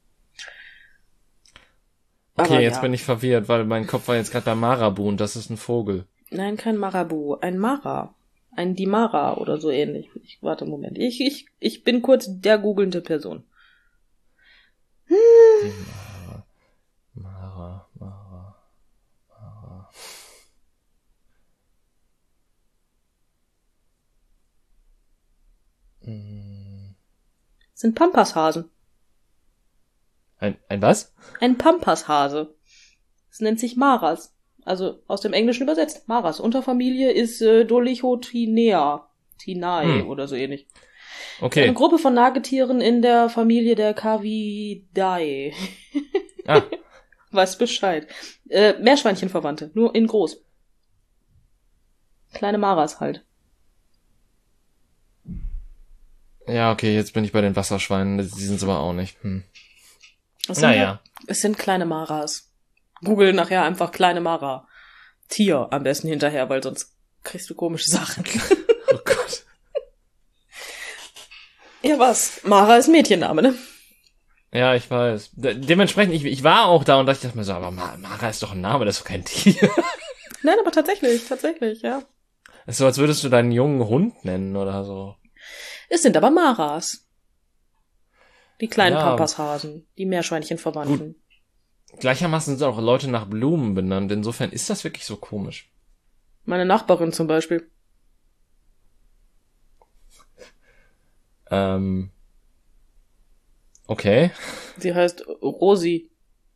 Okay, Aber jetzt ja. bin ich verwirrt, weil mein Kopf war jetzt gerade bei Marabu und das ist ein Vogel. Nein, kein Marabu, ein Mara. Ein Dimara oder so ähnlich. Ich warte einen Moment. Ich, ich, ich bin kurz der googelnde Person. Hm. Mara, Mara, Mara. Hm. Sind Pampashasen. Ein, ein was? Ein Pampashase. Es nennt sich Maras. Also aus dem Englischen übersetzt. Maras. Unterfamilie ist äh, Dolichotinea. Tinae hm. oder so ähnlich. Okay. Eine Gruppe von Nagetieren in der Familie der Cavidae. Ah. Weiß Bescheid. Äh, Meerschweinchenverwandte. Nur in groß. Kleine Maras halt. Ja, okay, jetzt bin ich bei den Wasserschweinen. Die sind es aber auch nicht. Hm. Es naja. Halt, es sind kleine Maras. Google nachher einfach kleine Mara. Tier am besten hinterher, weil sonst kriegst du komische Sachen. Oh Gott. Ja, was? Mara ist Mädchenname, ne? Ja, ich weiß. De- dementsprechend, ich, ich war auch da und dachte mir so, aber Mara ist doch ein Name, das ist doch kein Tier. Nein, aber tatsächlich, tatsächlich, ja. Das ist so, als würdest du deinen jungen Hund nennen oder so. Es sind aber Maras. Die kleinen ja. Pampashasen, die Meerschweinchenverwandten. Gut. Gleichermaßen sind auch Leute nach Blumen benannt. Insofern ist das wirklich so komisch. Meine Nachbarin zum Beispiel. Ähm. Okay. Sie heißt Rosi.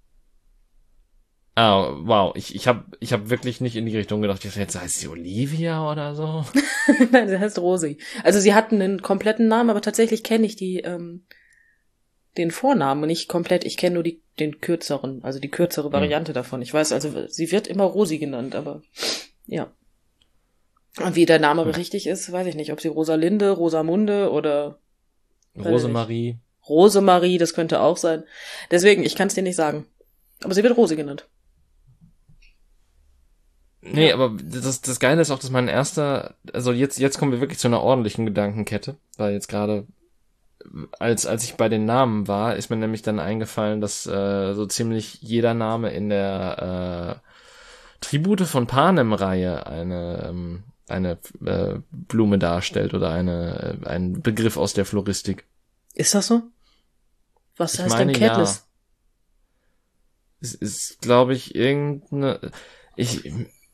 Ah, wow. Ich, ich habe ich hab wirklich nicht in die Richtung gedacht. Jetzt heißt sie Olivia oder so. Nein, sie heißt Rosi. Also sie hat einen kompletten Namen, aber tatsächlich kenne ich die ähm, den Vornamen nicht komplett. Ich kenne nur die den kürzeren, also die kürzere Variante hm. davon. Ich weiß, also sie wird immer Rosi genannt, aber ja. Und wie der Name hm. richtig ist, weiß ich nicht. Ob sie Rosalinde, Rosamunde oder Rosemarie. Rosemarie, das könnte auch sein. Deswegen, ich kann es dir nicht sagen. Aber sie wird Rosi genannt. Nee, ja. aber das, das Geile ist auch, dass mein erster, also jetzt, jetzt kommen wir wirklich zu einer ordentlichen Gedankenkette, weil jetzt gerade, als, als ich bei den Namen war, ist mir nämlich dann eingefallen, dass äh, so ziemlich jeder Name in der äh, Tribute von Panem-Reihe eine, ähm, eine äh, Blume darstellt oder eine, äh, ein Begriff aus der Floristik. Ist das so? Was ich heißt meine, denn Katniss? Ja. Es ist, glaube ich, irgendeine, ich,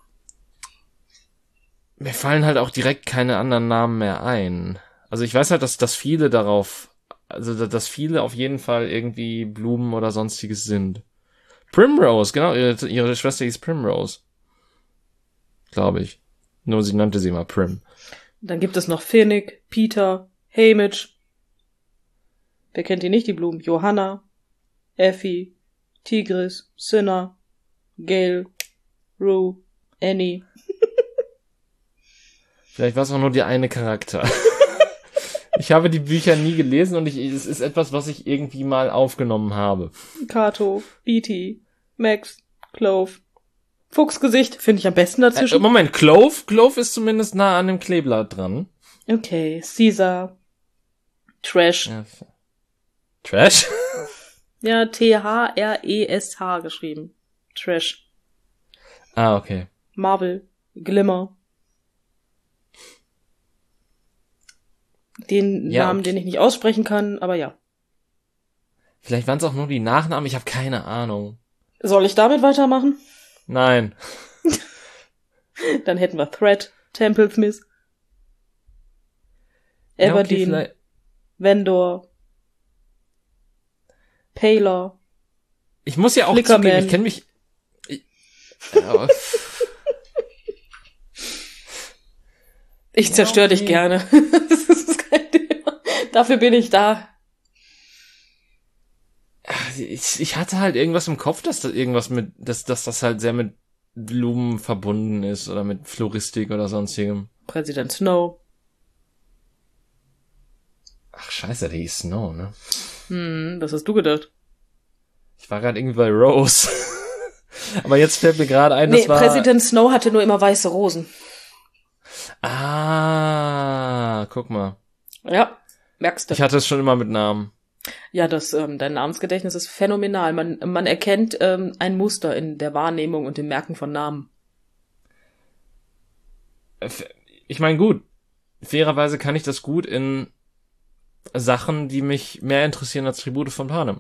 mir fallen halt auch direkt keine anderen Namen mehr ein. Also ich weiß halt, dass, dass viele darauf, also dass viele auf jeden Fall irgendwie Blumen oder sonstiges sind. Primrose, genau, ihre, ihre Schwester hieß Primrose. Glaube ich. Nur sie nannte sie mal Prim. Dann gibt es noch Finnick, Peter, Haymitch, Wer kennt die nicht, die Blumen? Johanna, Effie, Tigris, Sinner, Gail, Rue, Annie. Vielleicht war es auch nur der eine Charakter. Ich habe die Bücher nie gelesen und ich, es ist etwas, was ich irgendwie mal aufgenommen habe. Kato, E T, Max, Clove. Fuchsgesicht finde ich am besten dazwischen. Äh, Moment, Clove? Clove ist zumindest nah an dem Kleeblatt dran. Okay, Caesar. Trash. Ja. Trash? Ja, T H R E S H geschrieben. Trash. Ah, okay. Marvel. Glimmer. Den Ja, Namen, okay. den ich nicht aussprechen kann, aber ja. Vielleicht waren es auch nur die Nachnamen, ich habe keine Ahnung. Soll ich damit weitermachen? Nein. Dann hätten wir Thread, Templesmith, Everdeen, Ja, okay, Vendor, Paler. ich muss ja auch Flickerman. zugeben, ich kenne mich... Ich, äh, Ich zerstöre ja, okay. dich gerne. Das ist kein Thema. Dafür bin ich da. ich, ich hatte halt irgendwas im Kopf, dass das irgendwas mit, dass, dass das halt sehr mit Blumen verbunden ist oder mit Floristik oder sonstigem. Präsident Snow. Ach scheiße, der hieß Snow, ne? Hm, was hast du gedacht? Ich war gerade irgendwie bei Rose. Aber jetzt fällt mir gerade ein, das Nee, war... Präsident Snow hatte nur immer weiße Rosen. Ah, guck mal. Ja, merkst du. Ich hatte es schon immer mit Namen. Ja, das, ähm, dein Namensgedächtnis ist phänomenal. Man, man erkennt ähm, ein Muster in der Wahrnehmung und dem Merken von Namen. Ich meine, gut. Fairerweise kann ich das gut in Sachen, die mich mehr interessieren als Tribute von Panem.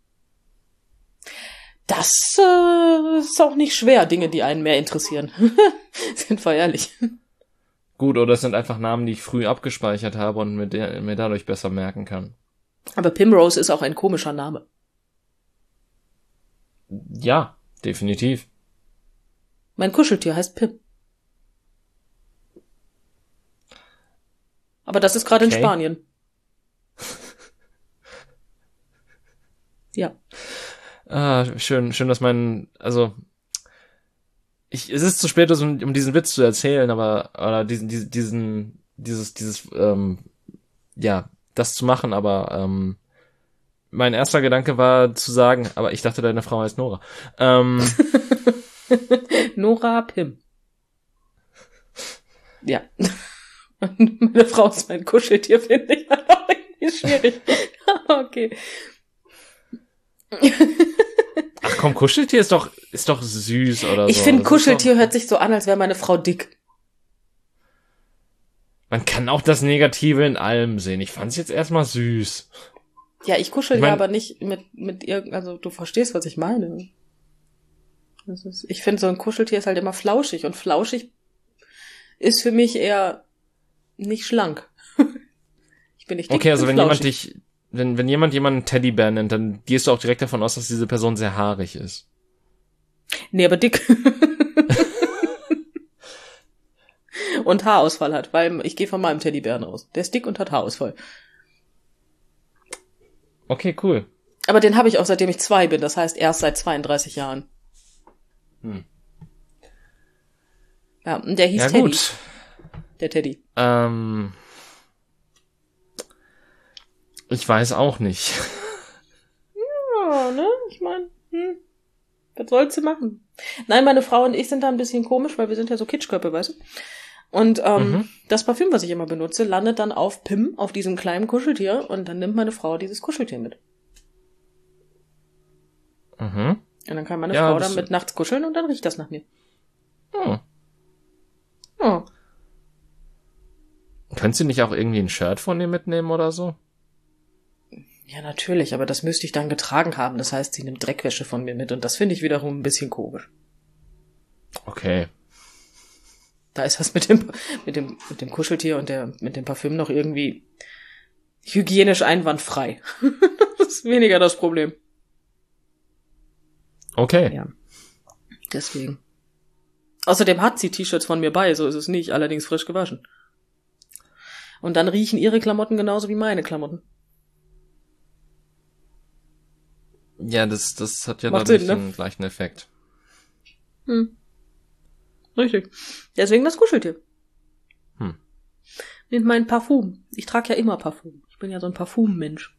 Das äh, ist auch nicht schwer, Dinge, die einen mehr interessieren. Sind wir ehrlich. Gut, oder es sind einfach Namen, die ich früh abgespeichert habe und mir, der, mir dadurch besser merken kann. Aber Primrose ist auch ein komischer Name. Ja, definitiv. Mein Kuscheltier heißt Pim. Aber das ist gerade Okay. in Spanien. Ja. Ah, schön, schön, dass mein, also, ich, es ist zu spät, um, um diesen Witz zu erzählen, aber, oder diesen, diesen, diesen, dieses, dieses, ähm, ja, das zu machen, aber, ähm, mein erster Gedanke war zu sagen, aber ich dachte, deine Frau heißt Nora. Ähm, Nora Pim. Ja. Und meine Frau ist mein Kuscheltier, finde ich halt auch irgendwie schwierig. Aber okay. ach komm, Kuscheltier ist doch, ist doch süß oder so. Ich finde, Das ist Kuscheltier doch, hört sich so an, als wäre meine Frau dick. man kann auch das Negative in allem sehen. Ich fand's jetzt erstmal süß. Ja, ich kuschel Ich mein- ja aber nicht mit, mit irgend, also du verstehst, was ich meine. Das ist, ich finde, so ein Kuscheltier ist halt immer flauschig und flauschig ist für mich eher nicht schlank. Ich bin nicht dick, Okay, also ich bin wenn jemand flauschig. dich, wenn, wenn jemand jemanden Teddybär nennt, dann gehst du auch direkt davon aus, dass diese Person sehr haarig ist. Nee, aber dick. Und Haarausfall hat, weil ich gehe von meinem Teddybären aus. Der ist dick und hat Haarausfall. Okay, cool. Aber den habe ich auch seitdem ich zwei bin, das heißt erst seit zweiunddreißig Jahren. Hm. Ja, und der hieß Ja, Teddy. gut. Der Teddy. Ähm, ich weiß auch nicht. Ja, ne? Ich meine, hm, was sollst du machen? Nein, meine Frau und ich sind da ein bisschen komisch, weil wir sind ja so Kitschköpfe, weißt du? Und ähm, Mhm. das Parfüm, was ich immer benutze, landet dann auf Pim, auf diesem kleinen Kuscheltier, und dann nimmt meine Frau dieses Kuscheltier mit. Mhm. Und dann kann meine Ja, Frau das- damit nachts kuscheln und dann riecht das nach mir. Hm. Oh. Könntest du nicht auch irgendwie ein Shirt von dir mitnehmen oder so? Ja, natürlich, aber das müsste ich dann getragen haben. Das heißt, sie nimmt Dreckwäsche von mir mit und das finde ich wiederum ein bisschen komisch. Okay. Da ist das mit dem, mit dem, mit dem Kuscheltier und der, mit dem Parfüm noch irgendwie hygienisch einwandfrei. Das ist weniger das Problem. Okay. Ja. Deswegen. Außerdem hat sie T-Shirts von mir bei, so ist es nicht, allerdings frisch gewaschen. Und dann riechen ihre Klamotten genauso wie meine Klamotten. Ja, das, das hat ja Macht dadurch Sinn, ne? den gleichen Effekt. Hm. Richtig. Deswegen das Kuscheltier. Hm. Mit meinem Parfum. Ich trage ja immer Parfum. Ich bin ja so ein Parfummensch.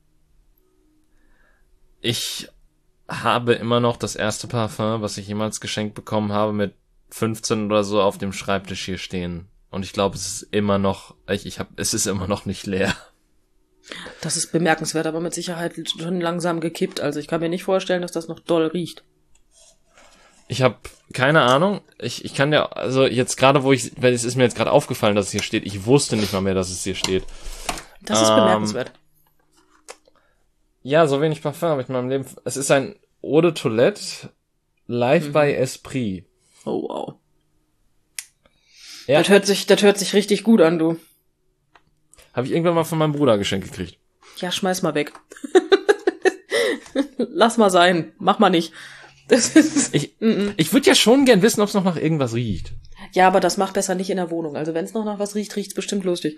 Ich habe immer noch das erste Parfum, was ich jemals geschenkt bekommen habe, mit fünfzehn oder so auf dem Schreibtisch hier stehen. Und ich glaube, es ist immer noch, ich, ich hab, es ist immer noch nicht leer. Das ist bemerkenswert, aber mit Sicherheit schon langsam gekippt. Also ich kann mir nicht vorstellen, dass das noch doll riecht. Ich habe keine Ahnung. Ich, ich kann ja, also jetzt gerade, wo ich, weil es ist mir jetzt gerade aufgefallen, dass es hier steht. Ich wusste nicht mal mehr, dass es hier steht. Das ist ähm, bemerkenswert. Ja, so wenig Parfum habe ich in meinem Leben. Es ist ein Eau de Toilette live mhm. by Esprit. Oh, wow. Ja. Das hört sich, das hört sich richtig gut an, du. Habe ich irgendwann mal von meinem Bruder geschenkt gekriegt. Ja, schmeiß mal weg. Lass mal sein. Mach mal nicht. Das ist ich ich würde ja schon gern wissen, ob es noch nach irgendwas riecht. Ja, aber das macht besser nicht in der Wohnung. Also wenn es noch nach was riecht, riecht's bestimmt lustig.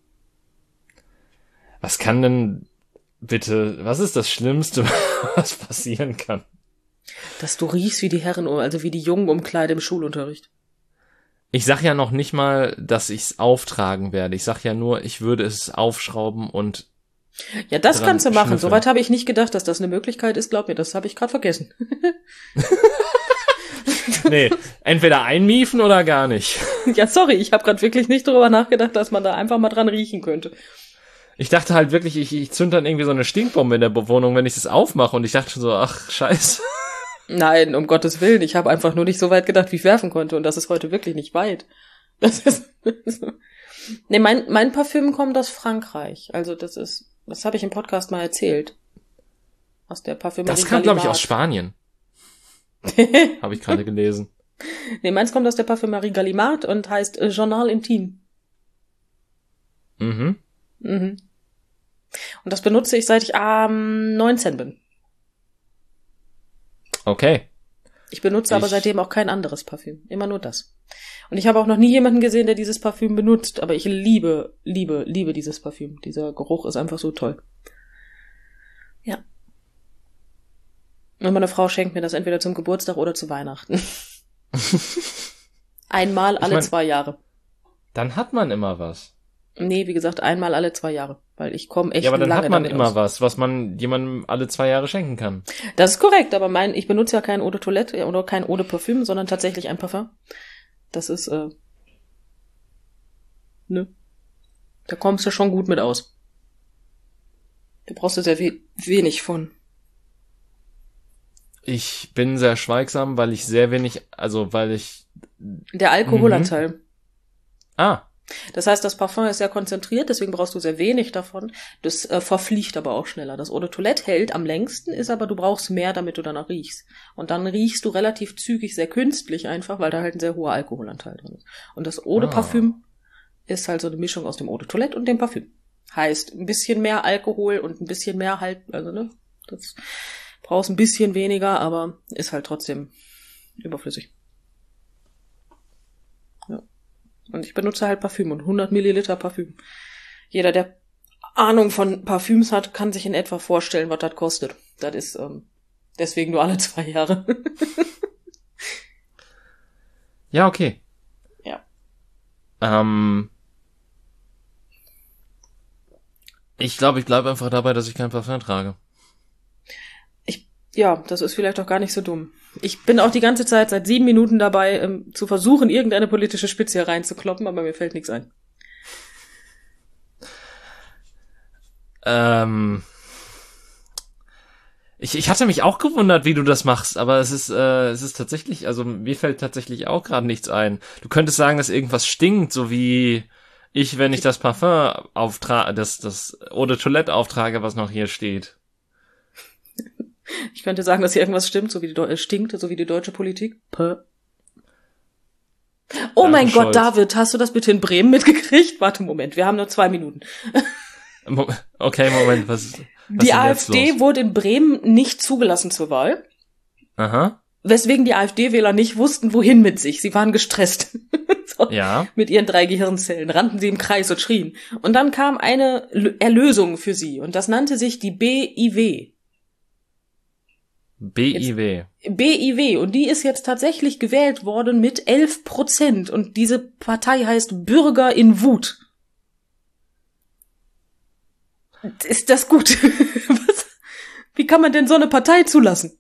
Was kann denn bitte, was ist das Schlimmste, was passieren kann? Dass du riechst wie die Herren, also wie die Jungenumkleide im Schulunterricht. Ich sag ja noch nicht mal, dass ich's auftragen werde. Ich sag ja nur, ich würde es aufschrauben und ja, das kannst du machen. Soweit habe ich nicht gedacht, dass das eine Möglichkeit ist. Glaub mir, das habe ich gerade vergessen. Nee, entweder einmiefen oder gar nicht. Ja, sorry, ich habe gerade wirklich nicht darüber nachgedacht, dass man da einfach mal dran riechen könnte. Ich dachte halt wirklich, ich, ich zünd dann irgendwie so eine Stinkbombe in der Bewohnung, wenn ich das aufmache. Und ich dachte schon so, ach, scheiße. Nein, um Gottes Willen. Ich habe einfach nur nicht so weit gedacht, wie ich werfen konnte. Und das ist heute wirklich nicht weit. Das ist nee, mein, mein Parfüm kommt aus Frankreich. Also das ist, das habe ich im Podcast mal erzählt. Aus der Parfümerie. Das kam, glaube ich, aus Spanien. Habe ich gerade gelesen. Nee, meins kommt aus der Parfümerie Gallimard und heißt äh, Journal Intime. Mhm. Mhm. Und das benutze ich, seit ich ähm, neunzehn bin. Okay. Ich benutze ich aber seitdem auch kein anderes Parfüm. Immer nur das. Und ich habe auch noch nie jemanden gesehen, der dieses Parfüm benutzt. Aber ich liebe, liebe, liebe dieses Parfüm. Dieser Geruch ist einfach so toll. Ja. Und meine Frau schenkt mir das entweder zum Geburtstag oder zu Weihnachten. Einmal alle ich mein, zwei Jahre. Dann hat man immer was. Nee, wie gesagt, einmal alle zwei Jahre. Weil ich komme echt lange Ja, aber dann lange hat man immer aus. was, was man jemandem alle zwei Jahre schenken kann. Das ist korrekt, aber mein, ich benutze ja kein Eau de Toilette oder kein Eau de Parfüm, sondern tatsächlich ein Parfum. Das ist, äh, ne. Da kommst du schon gut mit aus. Da brauchst du sehr we- wenig von. Ich bin sehr schweigsam, weil ich sehr wenig, also weil ich... Der Alkoholanteil. Mhm. Ah. Das heißt, das Parfum ist sehr konzentriert, deswegen brauchst du sehr wenig davon. Das äh, verfliegt aber auch schneller. Das Eau de Toilette hält am längsten, ist aber, du brauchst mehr, damit du danach riechst. Und dann riechst du relativ zügig, sehr künstlich einfach, weil da halt ein sehr hoher Alkoholanteil drin ist. Und das Eau de Parfüm ist halt so eine Mischung aus dem Eau de Toilette und dem Parfüm. Heißt, ein bisschen mehr Alkohol und ein bisschen mehr halt, also ne, das brauchst ein bisschen weniger, aber ist halt trotzdem überflüssig. Ja. Und ich benutze halt Parfüm und hundert Milliliter Parfüm. Jeder, der Ahnung von Parfüms hat, kann sich in etwa vorstellen, was das kostet. Das ist ähm, deswegen nur alle zwei Jahre. Ja, okay. Ja. Ähm, ich glaube, ich bleibe einfach dabei, dass ich kein Parfüm trage. Ich, ja, das ist vielleicht auch gar nicht so dumm. Ich bin auch die ganze Zeit seit sieben Minuten dabei, ähm, zu versuchen, irgendeine politische Spitze hier reinzukloppen, aber mir fällt nichts ein. Ähm, ich, ich hatte mich auch gewundert, wie du das machst, aber es ist, äh, es ist tatsächlich, also mir fällt tatsächlich auch gerade nichts ein. Du könntest sagen, dass irgendwas stinkt, so wie ich, wenn ich das Parfum auftrage, das, das Eau de Toilette auftrage, was noch hier steht. Ich könnte sagen, dass hier irgendwas stimmt, so wie die Deu- äh, stinkt, so wie die deutsche Politik. Puh. Oh Danke, mein Gott, Scholz. David, hast du das bitte in Bremen mitgekriegt? Warte, Moment, wir haben nur zwei Minuten. Okay, Moment, was, was die AfD wurde in Bremen nicht zugelassen zur Wahl. Aha. Weswegen die AfD-Wähler nicht wussten, wohin mit sich. Sie waren gestresst. So, ja. Mit ihren drei Gehirnzellen rannten sie im Kreis und schrien. Und dann kam eine Erlösung für sie und das nannte sich die B I W. B I W. B I W. Und die ist jetzt tatsächlich gewählt worden mit elf Prozent. Und diese Partei heißt Bürger in Wut. Ist das gut? Was? Wie kann man denn so eine Partei zulassen?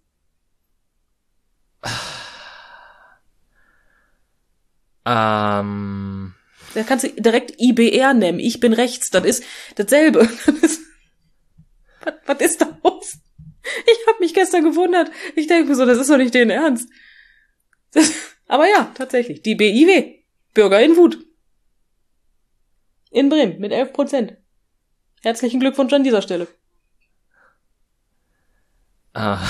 Ähm. Da kannst du direkt I B R nehmen. Ich bin rechts. Das ist dasselbe. Das ist, was, was ist da los? Ich habe mich gestern gewundert. Ich denke mir so, das ist doch nicht denen Ernst. Das, aber ja, tatsächlich. Die B I W. Bürger in Wut. In Bremen mit elf Prozent. Herzlichen Glückwunsch an dieser Stelle. Ah.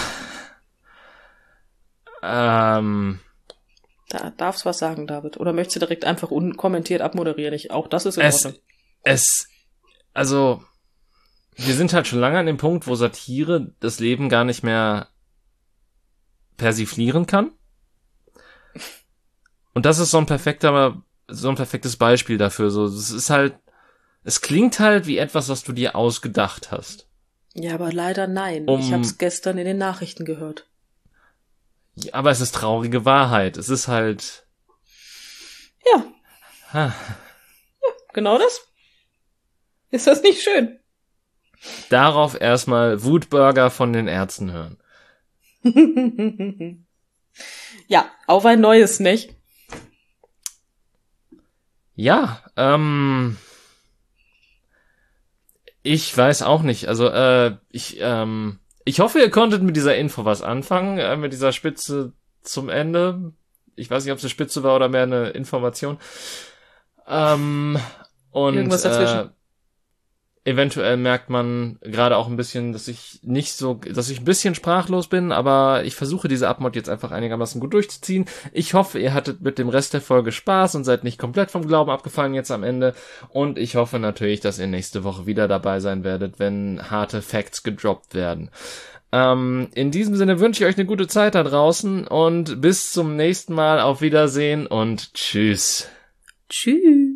Ähm. Da darfst was sagen, David. Oder möchtest du direkt einfach unkommentiert abmoderieren? Ich, auch das ist in es, Ordnung. Es, also, wir sind halt schon lange an dem Punkt, wo Satire das Leben gar nicht mehr persiflieren kann. Und das ist so ein perfekter, so ein perfektes Beispiel dafür. So, es ist halt, es klingt halt wie etwas, was du dir ausgedacht hast. Ja, aber leider nein. Um, ich hab's gestern in den Nachrichten gehört. Ja, aber es ist traurige Wahrheit. Es ist halt... Ja. Ha. Ja, genau das. Ist das nicht schön? Darauf erstmal Wutburger von den Ärzten hören. Ja, auf ein neues, nicht? Ja, ähm... Ich weiß auch nicht. Also, äh, ich, ähm... Ich hoffe, ihr konntet mit dieser Info was anfangen, äh, mit dieser Spitze zum Ende. Ich weiß nicht, ob es eine Spitze war oder mehr eine Information. Ähm, und Irgendwas dazwischen. Äh, eventuell merkt man gerade auch ein bisschen, dass ich nicht so, dass ich ein bisschen sprachlos bin, aber ich versuche diese Abmod jetzt einfach einigermaßen gut durchzuziehen. Ich hoffe, ihr hattet mit dem Rest der Folge Spaß und seid nicht komplett vom Glauben abgefallen jetzt am Ende. Und ich hoffe natürlich, dass ihr nächste Woche wieder dabei sein werdet, wenn harte Facts gedroppt werden. Ähm, in diesem Sinne wünsche ich euch eine gute Zeit da draußen und bis zum nächsten Mal. Auf Wiedersehen und tschüss. Tschüss.